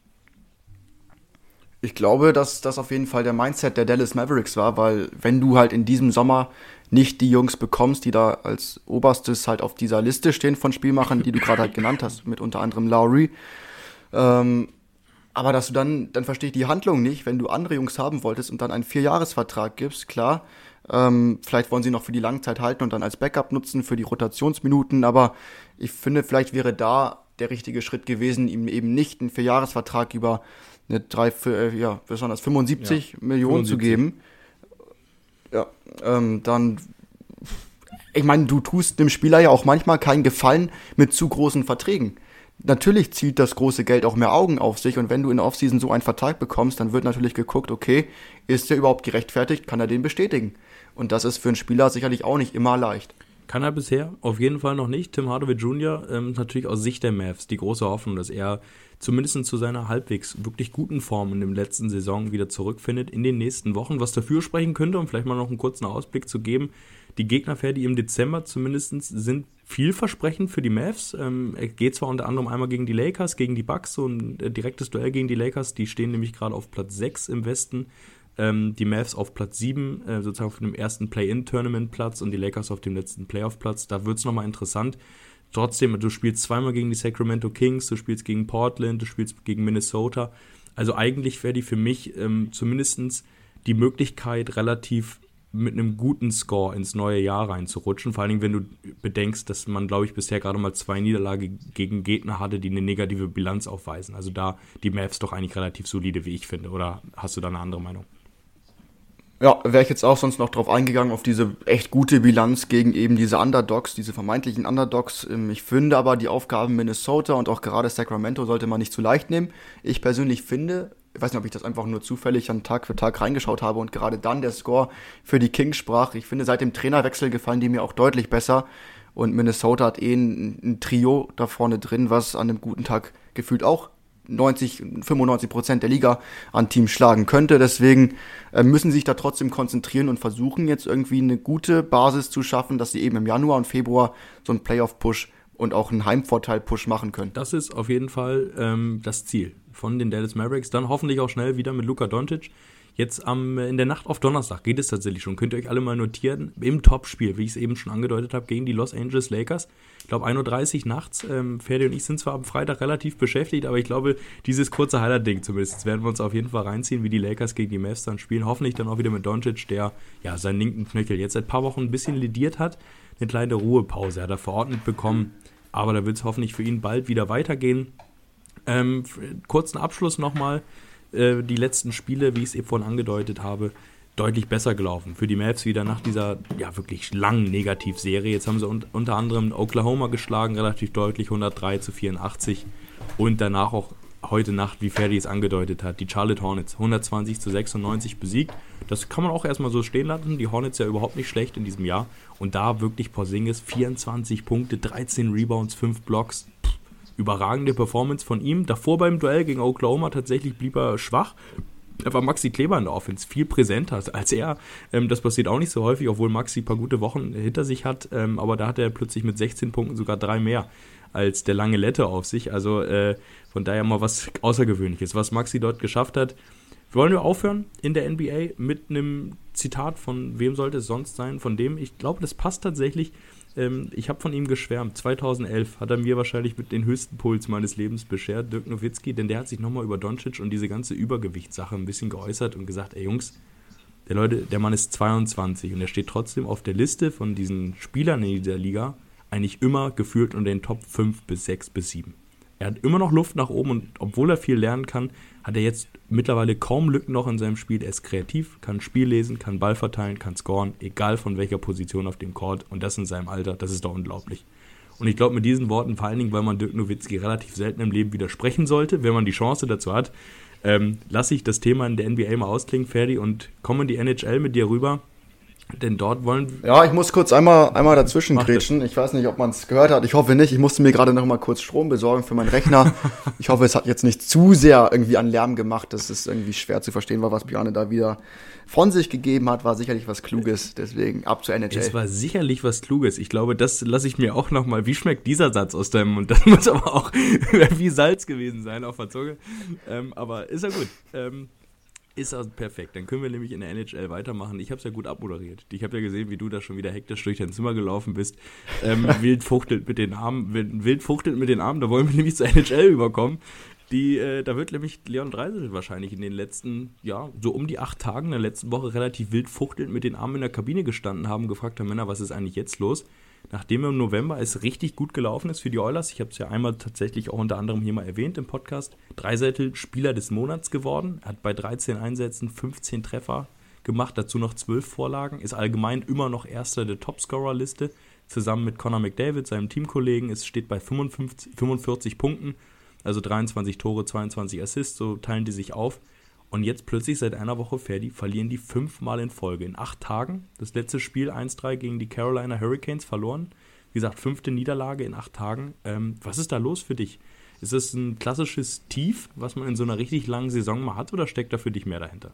Ich glaube, dass das auf jeden Fall der Mindset der Dallas Mavericks war, weil wenn du halt in diesem Sommer nicht die Jungs bekommst, die da als Oberstes halt auf dieser Liste stehen von Spielmachern, die du gerade halt genannt hast, mit unter anderem Lowry, ähm, aber dass du dann, dann verstehe ich die Handlung nicht, wenn du andere Jungs haben wolltest und dann einen Vierjahresvertrag gibst, klar, ähm, vielleicht wollen sie noch für die Langzeit halten und dann als Backup nutzen für die Rotationsminuten, aber ich finde, vielleicht wäre da der richtige Schritt gewesen, ihm eben nicht einen Vierjahresvertrag über eine drei, für, ja, was waren das, fünfundsiebzig ja, Millionen fünfundsiebzig zu geben. Ja, ähm, dann, ich meine, du tust dem Spieler ja auch manchmal keinen Gefallen mit zu großen Verträgen. Natürlich zieht das große Geld auch mehr Augen auf sich und wenn du in der Offseason so einen Vertrag bekommst, dann wird natürlich geguckt, okay, ist der überhaupt gerechtfertigt, kann er den bestätigen? Und das ist für einen Spieler sicherlich auch nicht immer leicht. Kann er bisher auf jeden Fall noch nicht. Tim Hardaway Junior ähm, natürlich aus Sicht der Mavs die große Hoffnung, dass er zumindest zu seiner halbwegs wirklich guten Form in der letzten Saison wieder zurückfindet in den nächsten Wochen, was dafür sprechen könnte, um vielleicht mal noch einen kurzen Ausblick zu geben. Die Gegner, die im Dezember zumindest sind vielversprechend für die Mavs. Ähm, er geht zwar unter anderem einmal gegen die Lakers, gegen die Bucks, so ein äh, direktes Duell gegen die Lakers, die stehen nämlich gerade auf Platz sechs im Westen. Ähm, die Mavs auf Platz sieben, äh, sozusagen auf dem ersten Play-In-Tournament-Platz und die Lakers auf dem letzten Playoff-Platz. Da wird es nochmal interessant. Trotzdem, du spielst zweimal gegen die Sacramento Kings, du spielst gegen Portland, du spielst gegen Minnesota. Also eigentlich wäre die für mich ähm, zumindest die Möglichkeit, relativ mit einem guten Score ins neue Jahr reinzurutschen. Vor allen Dingen, wenn du bedenkst, dass man, glaube ich, bisher gerade mal zwei Niederlagen gegen Gegner hatte, die eine negative Bilanz aufweisen. Also da die Mavs doch eigentlich relativ solide, wie ich finde. Oder hast du da eine andere Meinung? Ja, wäre ich jetzt auch sonst noch drauf eingegangen, auf diese echt gute Bilanz gegen eben diese Underdogs, diese vermeintlichen Underdogs. Ich finde aber, die Aufgaben Minnesota und auch gerade Sacramento sollte man nicht zu leicht nehmen. Ich persönlich finde, ich weiß nicht, ob ich das einfach nur zufällig an Tag für Tag reingeschaut habe und gerade dann der Score für die Kings sprach. Ich finde, seit dem Trainerwechsel gefallen die mir auch deutlich besser und Minnesota hat eh ein, ein Trio da vorne drin, was an einem guten Tag gefühlt auch neunzig, fünfundneunzig Prozent der Liga an Teams schlagen könnte. Deswegen äh, müssen sie sich da trotzdem konzentrieren und versuchen jetzt irgendwie eine gute Basis zu schaffen, dass sie eben im Januar und Februar so einen Playoff-Push und auch einen Heimvorteil-Push machen können. Das ist auf jeden Fall ähm, das Ziel von den Dallas Mavericks. Dann hoffentlich auch schnell wieder mit Luka Doncic. Jetzt am, in der Nacht auf Donnerstag geht es tatsächlich schon. Könnt ihr euch alle mal notieren. Im Topspiel, wie ich es eben schon angedeutet habe, gegen die Los Angeles Lakers. Ich glaube, ein Uhr dreißig nachts. Ähm, Ferdi und ich sind zwar am Freitag relativ beschäftigt, aber ich glaube, dieses kurze Highlight-Ding zumindest, das werden wir uns auf jeden Fall reinziehen, wie die Lakers gegen die Mavs dann spielen. Hoffentlich dann auch wieder mit Doncic, der ja seinen linken Knöchel jetzt seit ein paar Wochen ein bisschen lediert hat. Eine kleine Ruhepause hat er verordnet bekommen. Aber da wird es hoffentlich für ihn bald wieder weitergehen. Ähm, kurzen Abschluss nochmal. Die letzten Spiele, wie ich es eben vorhin angedeutet habe, deutlich besser gelaufen. Für die Mavs wieder nach dieser ja wirklich langen Negativserie. Jetzt haben sie un- unter anderem Oklahoma geschlagen, relativ deutlich, hundertdrei zu vierundachtzig. Und danach auch heute Nacht, wie Ferdi es angedeutet hat, die Charlotte Hornets hundertzwanzig zu sechsundneunzig besiegt. Das kann man auch erstmal so stehen lassen. Die Hornets ja überhaupt nicht schlecht in diesem Jahr. Und da wirklich Porzingis, vierundzwanzig Punkte, dreizehn Rebounds, fünf Blocks. Überragende Performance von ihm. Davor beim Duell gegen Oklahoma tatsächlich blieb er schwach. Da war Maxi Kleber in der Offense viel präsenter als er. Ähm, das passiert auch nicht so häufig, obwohl Maxi ein paar gute Wochen hinter sich hat. Ähm, aber da hat er plötzlich mit sechzehn Punkten sogar drei mehr als der lange Lette auf sich. Also äh, von daher mal was Außergewöhnliches, was Maxi dort geschafft hat. Wollen wir aufhören in der N B A mit einem Zitat von wem sollte es sonst sein? Von dem, ich glaube, das passt tatsächlich. Ich habe von ihm geschwärmt. zweitausendelf hat er mir wahrscheinlich mit den höchsten Puls meines Lebens beschert, Dirk Nowitzki, denn der hat sich nochmal über Doncic und diese ganze Übergewichtssache ein bisschen geäußert und gesagt, ey Jungs, der Leute, der Mann ist zweiundzwanzig und er steht trotzdem auf der Liste von diesen Spielern in dieser Liga eigentlich immer gefühlt unter den Top fünf bis sechs bis sieben. Er hat immer noch Luft nach oben und obwohl er viel lernen kann, hat er jetzt mittlerweile kaum Lücken noch in seinem Spiel. Er ist kreativ, kann Spiel lesen, kann Ball verteilen, kann scoren, egal von welcher Position auf dem Court. Und das in seinem Alter, das ist doch unglaublich. Und ich glaube mit diesen Worten, vor allen Dingen, weil man Dirk Nowitzki relativ selten im Leben widersprechen sollte, wenn man die Chance dazu hat, ähm, lasse ich das Thema in der N B A mal ausklingen, Ferdi, und komme in die N H L mit dir rüber. Denn dort wollen... Ja, ich muss kurz einmal, einmal dazwischen grätschen. Ich weiß nicht, ob man es gehört hat. Ich hoffe nicht. Ich musste mir gerade noch mal kurz Strom besorgen für meinen Rechner. Ich hoffe, es hat jetzt nicht zu sehr irgendwie an Lärm gemacht. Das ist irgendwie schwer zu verstehen, weil was Bjarne da wieder von sich gegeben hat, war sicherlich was Kluges. Deswegen ab zur N H L. Es war sicherlich was Kluges. Ich glaube, das lasse ich mir auch noch mal... Wie schmeckt dieser Satz aus deinem Mund? Das muss aber auch wie Salz gewesen sein auf der Zunge. Ähm, aber ist ja gut. Ähm... Ist also perfekt, dann können wir nämlich in der N H L weitermachen. Ich habe es ja gut abmoderiert. Ich habe ja gesehen, wie du da schon wieder hektisch durch dein Zimmer gelaufen bist. Ähm, wild fuchtelt mit den Armen, wild fuchtelt mit den Armen, da wollen wir nämlich zur N H L überkommen. Die, äh, da wird nämlich Leon Draisaitl wahrscheinlich in den letzten, ja, so um die acht Tagen der letzten Woche relativ wild fuchtelnd mit den Armen in der Kabine gestanden haben, gefragt haben, Männer, was ist eigentlich jetzt los? Nachdem im November es richtig gut gelaufen ist für die Oilers, ich habe es ja einmal tatsächlich auch unter anderem hier mal erwähnt im Podcast, Draisaitl Spieler des Monats geworden, hat bei dreizehn Einsätzen fünfzehn Treffer gemacht, dazu noch zwölf Vorlagen, ist allgemein immer noch Erster der Topscorer-Liste, zusammen mit Connor McDavid, seinem Teamkollegen, es steht bei fünfundfünfzig, fünfundvierzig Punkten, also dreiundzwanzig Tore, zweiundzwanzig Assists, so teilen die sich auf. Und jetzt plötzlich seit einer Woche, Ferdi, verlieren die fünfmal in Folge. In acht Tagen. Das letzte Spiel eins drei gegen die Carolina Hurricanes verloren. Wie gesagt, fünfte Niederlage in acht Tagen. Ähm, was ist da los für dich? Ist das ein klassisches Tief, was man in so einer richtig langen Saison mal hat, oder steckt da für dich mehr dahinter?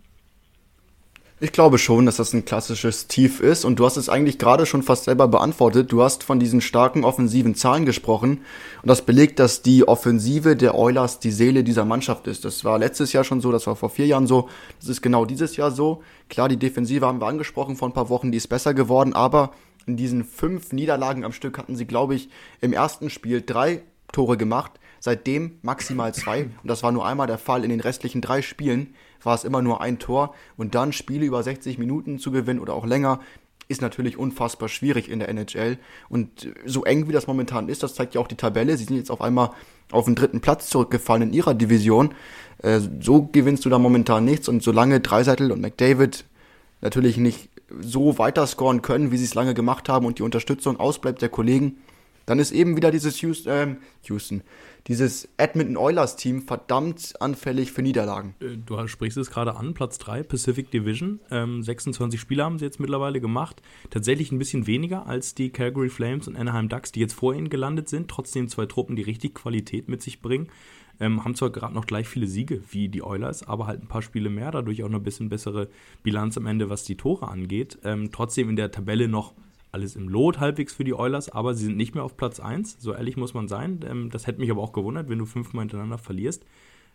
Ich glaube schon, dass das ein klassisches Tief ist und du hast es eigentlich gerade schon fast selber beantwortet. Du hast von diesen starken offensiven Zahlen gesprochen und das belegt, dass die Offensive der Oilers die Seele dieser Mannschaft ist. Das war letztes Jahr schon so, das war vor vier Jahren so, das ist genau dieses Jahr so. Klar, die Defensive haben wir angesprochen vor ein paar Wochen, die ist besser geworden, aber in diesen fünf Niederlagen am Stück hatten sie, glaube ich, im ersten Spiel drei Tore gemacht, seitdem maximal zwei und das war nur einmal der Fall. In den restlichen drei Spielen war es immer nur ein Tor und dann Spiele über sechzig Minuten zu gewinnen oder auch länger, ist natürlich unfassbar schwierig in der N H L und so eng wie das momentan ist, das zeigt ja auch die Tabelle, sie sind jetzt auf einmal auf den dritten Platz zurückgefallen in ihrer Division, äh, so gewinnst du da momentan nichts und solange Draisaitl und McDavid natürlich nicht so weiter scoren können, wie sie es lange gemacht haben und die Unterstützung ausbleibt der Kollegen, dann ist eben wieder dieses Houston, äh, Houston, dieses Edmonton Oilers-Team verdammt anfällig für Niederlagen. Du sprichst es gerade an, Platz drei, Pacific Division. Ähm, sechsundzwanzig Spiele haben sie jetzt mittlerweile gemacht. Tatsächlich ein bisschen weniger als die Calgary Flames und Anaheim Ducks, die jetzt vor ihnen gelandet sind. Trotzdem zwei Truppen, die richtig Qualität mit sich bringen. Ähm, haben zwar gerade noch gleich viele Siege wie die Oilers, aber halt ein paar Spiele mehr. Dadurch auch noch ein bisschen bessere Bilanz am Ende, was die Tore angeht. Ähm, trotzdem in der Tabelle noch alles im Lot halbwegs für die Oilers, aber sie sind nicht mehr auf Platz eins, so ehrlich muss man sein. Ähm, das hätte mich aber auch gewundert, wenn du fünfmal hintereinander verlierst.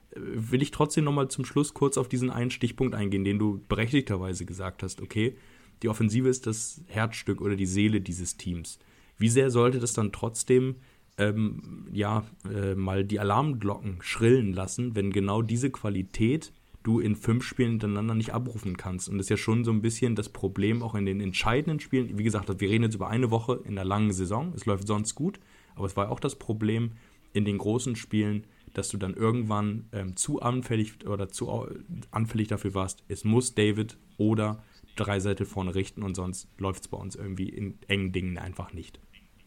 will ich trotzdem nochmal zum Schluss kurz auf diesen einen Stichpunkt eingehen, den du berechtigterweise gesagt hast. Okay, die Offensive ist das Herzstück oder die Seele dieses Teams. Wie sehr sollte das dann trotzdem ähm, ja, äh, mal die Alarmglocken schrillen lassen, wenn genau diese Qualität du in fünf Spielen hintereinander nicht abrufen kannst? Und das ist ja schon so ein bisschen das Problem auch in den entscheidenden Spielen. Wie gesagt, wir reden jetzt über eine Woche in der langen Saison. Es läuft sonst gut, aber es war auch das Problem in den großen Spielen, dass du dann irgendwann ähm, zu anfällig oder zu anfällig dafür warst, es muss David oder Dreisettel vorne richten und sonst läuft es bei uns irgendwie in engen Dingen einfach nicht.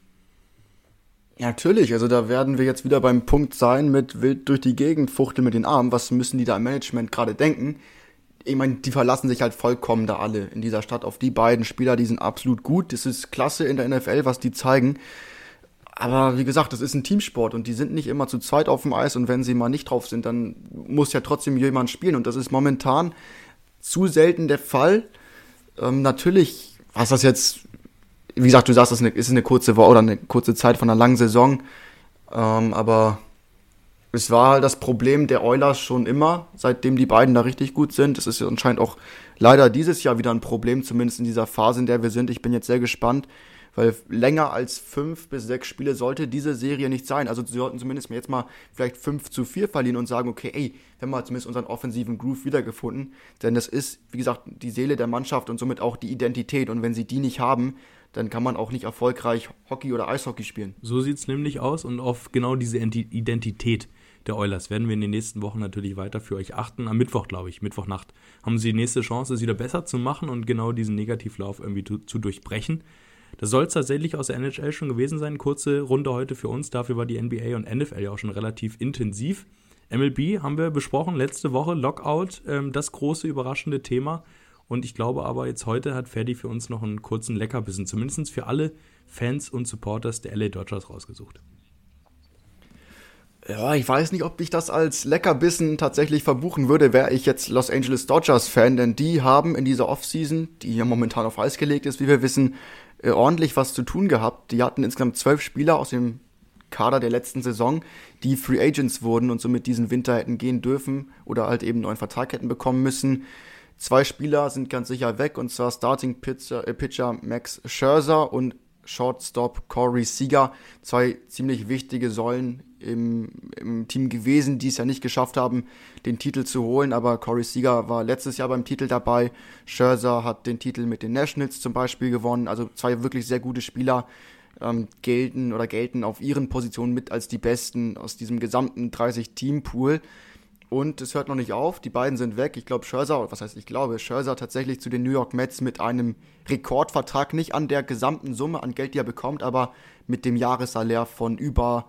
Ja, natürlich, also da werden wir jetzt wieder beim Punkt sein mit wild durch die Gegend fuchteln mit den Armen. Was müssen die da im Management gerade denken? Ich meine, die verlassen sich halt vollkommen da alle in dieser Stadt auf die beiden Spieler, die sind absolut gut. Das ist klasse in der N F L, was die zeigen. Aber wie gesagt, das ist ein Teamsport und die sind nicht immer zu zweit auf dem Eis und wenn sie mal nicht drauf sind, dann muss ja trotzdem jemand spielen und das ist momentan zu selten der Fall. Ähm, natürlich, was das jetzt, wie gesagt, du sagst, das ist eine, ist eine kurze Woche oder eine kurze Zeit von einer langen Saison, ähm, aber es war das Problem der Oilers schon immer, seitdem die beiden da richtig gut sind. Es ist ja anscheinend auch leider dieses Jahr wieder ein Problem, zumindest in dieser Phase, in der wir sind. Ich bin jetzt sehr gespannt, weil länger als fünf bis sechs Spiele sollte diese Serie nicht sein. Also sie sollten zumindest jetzt mal vielleicht fünf zu vier verlieren und sagen, okay, ey, wir haben mal zumindest unseren offensiven Groove wiedergefunden. Denn das ist, wie gesagt, die Seele der Mannschaft und somit auch die Identität. Und wenn sie die nicht haben, dann kann man auch nicht erfolgreich Hockey oder Eishockey spielen. So sieht es nämlich aus und auf genau diese Identität der Oilers werden wir in den nächsten Wochen natürlich weiter für euch achten. Am Mittwoch, glaube ich, Mittwochnacht, haben sie die nächste Chance, es wieder besser zu machen und genau diesen Negativlauf irgendwie zu, zu durchbrechen. Das soll es tatsächlich aus der N H L schon gewesen sein. Kurze Runde heute für uns. Dafür war die N B A und N F L ja auch schon relativ intensiv. M L B haben wir besprochen letzte Woche. Lockout, ähm, das große überraschende Thema. Und ich glaube aber, jetzt heute hat Ferdi für uns noch einen kurzen Leckerbissen, zumindest für alle Fans und Supporters der L A Dodgers rausgesucht. Ja, ich weiß nicht, ob ich das als Leckerbissen tatsächlich verbuchen würde, wäre ich jetzt Los Angeles Dodgers-Fan, denn die haben in dieser Offseason, die ja momentan auf Eis gelegt ist, wie wir wissen, äh, ordentlich was zu tun gehabt. Die hatten insgesamt zwölf Spieler aus dem Kader der letzten Saison, die Free Agents wurden und somit diesen Winter hätten gehen dürfen oder halt eben einen neuen Vertrag hätten bekommen müssen. Zwei Spieler sind ganz sicher weg, und zwar Starting Pitcher, äh, Pitcher Max Scherzer und Shortstop Corey Seager. Zwei ziemlich wichtige Säulen im, im Team gewesen, die es ja nicht geschafft haben, den Titel zu holen, aber Corey Seager war letztes Jahr beim Titel dabei. Scherzer hat den Titel mit den Nationals zum Beispiel gewonnen, also zwei wirklich sehr gute Spieler ähm, gelten oder gelten auf ihren Positionen mit als die Besten aus diesem gesamten dreißig-Team-Pool. Und es hört noch nicht auf, die beiden sind weg. Ich glaube, Scherzer, was heißt ich glaube, Scherzer tatsächlich zu den New York Mets mit einem Rekordvertrag, nicht an der gesamten Summe an Geld, die er bekommt, aber mit dem Jahressalär von über,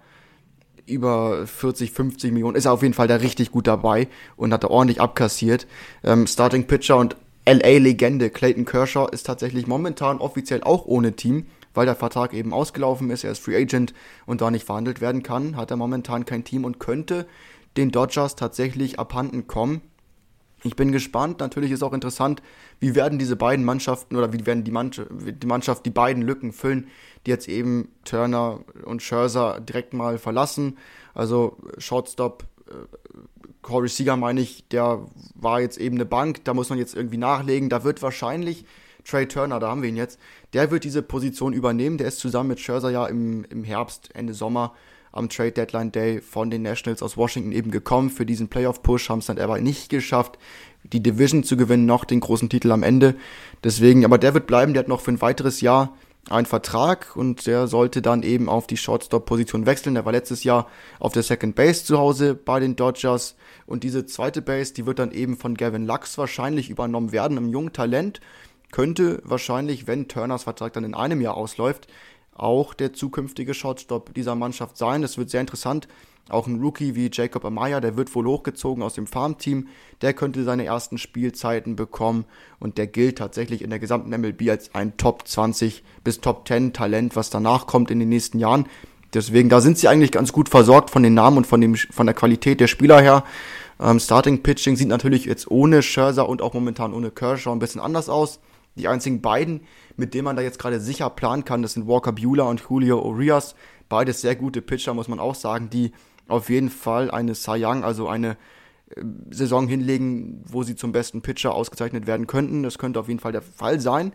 über vierzig, fünfzig Millionen, ist er auf jeden Fall da richtig gut dabei und hat da ordentlich abkassiert. Ähm, Starting Pitcher und L A-Legende Clayton Kershaw ist tatsächlich momentan offiziell auch ohne Team, weil der Vertrag eben ausgelaufen ist, er ist Free Agent und da nicht verhandelt werden kann, hat er momentan kein Team und könnte den Dodgers tatsächlich abhanden kommen. Ich bin gespannt. Natürlich ist auch interessant, wie werden diese beiden Mannschaften oder wie werden die Mannschaft, die Mannschaft die beiden Lücken füllen, die jetzt eben Turner und Scherzer direkt mal verlassen. Also Shortstop äh, Corey Seager, meine ich, der war jetzt eben eine Bank, da muss man jetzt irgendwie nachlegen. Da wird wahrscheinlich Trey Turner, da haben wir ihn jetzt, der wird diese Position übernehmen. Der ist zusammen mit Scherzer ja im, im Herbst, Ende Sommer am Trade Deadline Day von den Nationals aus Washington eben gekommen. Für diesen Playoff-Push haben es dann aber nicht geschafft, die Division zu gewinnen, noch den großen Titel am Ende. Deswegen, aber der wird bleiben, der hat noch für ein weiteres Jahr einen Vertrag und der sollte dann eben auf die Shortstop-Position wechseln. Der war letztes Jahr auf der Second Base zu Hause bei den Dodgers und diese zweite Base, die wird dann eben von Gavin Lux wahrscheinlich übernommen werden, einem jungen Talent. Könnte wahrscheinlich, wenn Turners Vertrag dann in einem Jahr ausläuft, auch der zukünftige Shortstop dieser Mannschaft sein. Das wird sehr interessant. Auch ein Rookie wie Jacob Amaya, der wird wohl hochgezogen aus dem Farmteam. Der könnte seine ersten Spielzeiten bekommen und der gilt tatsächlich in der gesamten M L B als ein Top zwanzig bis Top zehn Talent, was danach kommt in den nächsten Jahren. Deswegen, da sind sie eigentlich ganz gut versorgt von den Namen und von dem von der Qualität der Spieler her. Ähm, Starting Pitching sieht natürlich jetzt ohne Scherzer und auch momentan ohne Kershaw ein bisschen anders aus. Die einzigen beiden, mit denen man da jetzt gerade sicher planen kann, das sind Walker Buehler und Julio Urias. Beides sehr gute Pitcher, muss man auch sagen, die auf jeden Fall eine Cy Young, also eine Saison hinlegen, wo sie zum besten Pitcher ausgezeichnet werden könnten. Das könnte auf jeden Fall der Fall sein.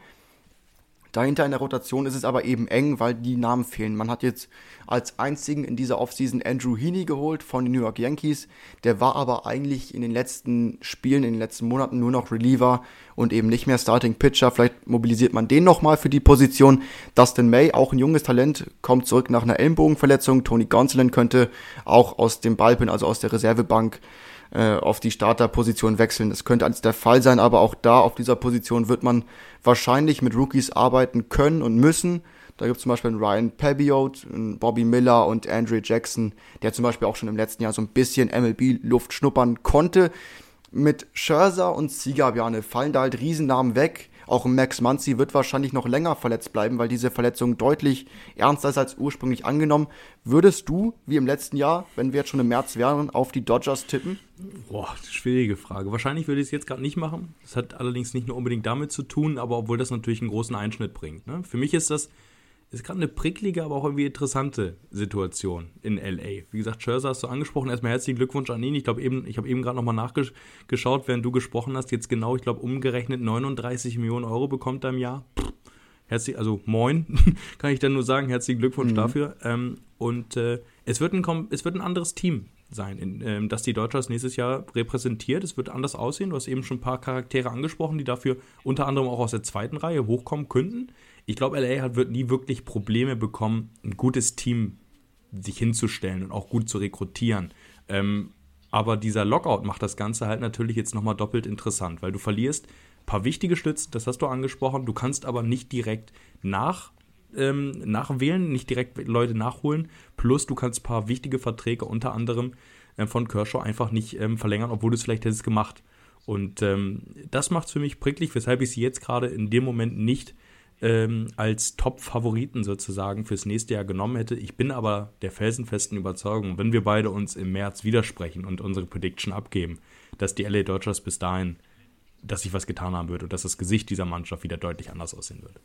Dahinter in der Rotation ist es aber eben eng, weil die Namen fehlen. Man hat jetzt als einzigen in dieser Offseason Andrew Heaney geholt von den New York Yankees. Der war aber eigentlich in den letzten Spielen, in den letzten Monaten nur noch Reliever und eben nicht mehr Starting Pitcher. Vielleicht mobilisiert man den nochmal für die Position. Dustin May, auch ein junges Talent, kommt zurück nach einer Ellenbogenverletzung. Tony Gonsolin könnte auch aus dem Bullpen, also aus der Reservebank, auf die Starterposition wechseln. Das könnte alles der Fall sein, aber auch da auf dieser Position wird man wahrscheinlich mit Rookies arbeiten können und müssen. Da gibt es zum Beispiel einen Ryan Pabiot, einen Bobby Miller und Andre Jackson, der zum Beispiel auch schon im letzten Jahr so ein bisschen M L B-Luft schnuppern konnte. Mit Scherzer und Seager, Bjarne, fallen da halt Riesennamen weg. Auch Max Muncy wird wahrscheinlich noch länger verletzt bleiben, weil diese Verletzung deutlich ernster ist als ursprünglich angenommen. Würdest du, wie im letzten Jahr, wenn wir jetzt schon im März wären, auf die Dodgers tippen? Boah, schwierige Frage. Wahrscheinlich würde ich es jetzt gerade nicht machen. Das hat allerdings nicht nur unbedingt damit zu tun, aber obwohl das natürlich einen großen Einschnitt bringt. Ne? Für mich ist das ist gerade eine pricklige, aber auch irgendwie interessante Situation in L A. Wie gesagt, Scherzer hast du angesprochen. Erstmal herzlichen Glückwunsch an ihn. Ich glaube eben, ich habe eben gerade nochmal nachgeschaut, während du gesprochen hast. Jetzt genau, ich glaube, umgerechnet neununddreißig Millionen Euro bekommt er im Jahr. Herzlich, also moin, kann ich dann nur sagen. Herzlichen Glückwunsch mhm. dafür. Ähm, und äh, es, wird ein, es wird ein anderes Team sein, in, ähm, das die Dodgers nächstes Jahr repräsentiert. Es wird anders aussehen. Du hast eben schon ein paar Charaktere angesprochen, die dafür unter anderem auch aus der zweiten Reihe hochkommen könnten. Ich glaube, L A hat, wird nie wirklich Probleme bekommen, ein gutes Team sich hinzustellen und auch gut zu rekrutieren. Ähm, aber dieser Lockout macht das Ganze halt natürlich jetzt nochmal doppelt interessant, weil du verlierst ein paar wichtige Stützen, das hast du angesprochen, du kannst aber nicht direkt nach, ähm, nachwählen, nicht direkt Leute nachholen, plus du kannst ein paar wichtige Verträge, unter anderem äh, von Kershaw, einfach nicht ähm, verlängern, obwohl du es vielleicht hättest gemacht. Und ähm, das macht es für mich pricklig, weshalb ich sie jetzt gerade in dem Moment nicht Ähm, als Top-Favoriten sozusagen fürs nächste Jahr genommen hätte. Ich bin aber der felsenfesten Überzeugung, wenn wir beide uns im März widersprechen und unsere Prediction abgeben, dass die L A Dodgers bis dahin, dass sich was getan haben wird und dass das Gesicht dieser Mannschaft wieder deutlich anders aussehen wird.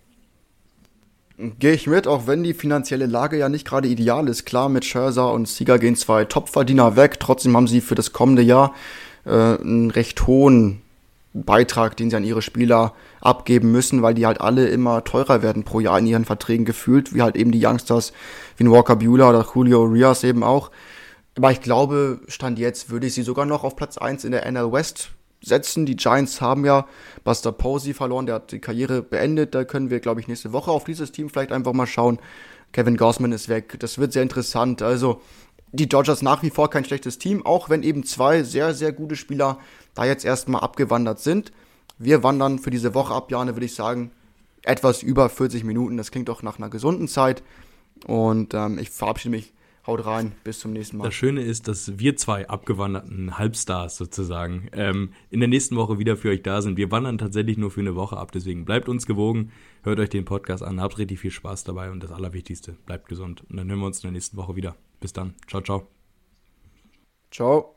Gehe ich mit, auch wenn die finanzielle Lage ja nicht gerade ideal ist. Klar, mit Scherzer und Seager gehen zwei Top-Verdiener weg. Trotzdem haben sie für das kommende Jahr äh, einen recht hohen Beitrag, den sie an ihre Spieler abgeben müssen, weil die halt alle immer teurer werden pro Jahr in ihren Verträgen gefühlt, wie halt eben die Youngsters wie ein Walker Buehler oder Julio Urias eben auch. Aber ich glaube, Stand jetzt würde ich sie sogar noch auf Platz eins in der N L West setzen. Die Giants haben ja Buster Posey verloren, der hat die Karriere beendet. Da können wir, glaube ich, nächste Woche auf dieses Team vielleicht einfach mal schauen. Kevin Gausman ist weg. Das wird sehr interessant. Also die Dodgers nach wie vor kein schlechtes Team, auch wenn eben zwei sehr, sehr gute Spieler da jetzt erstmal abgewandert sind. Wir wandern für diese Woche ab, Jane, würde ich sagen, etwas über vierzig Minuten. Das klingt doch nach einer gesunden Zeit. Und ähm, ich verabschiede mich. Haut rein. Bis zum nächsten Mal. Das Schöne ist, dass wir zwei abgewanderten Halbstars sozusagen ähm, in der nächsten Woche wieder für euch da sind. Wir wandern tatsächlich nur für eine Woche ab. Deswegen bleibt uns gewogen. Hört euch den Podcast an. Habt richtig viel Spaß dabei. Und das Allerwichtigste, bleibt gesund. Und dann hören wir uns in der nächsten Woche wieder. Bis dann. Ciao, ciao. Ciao.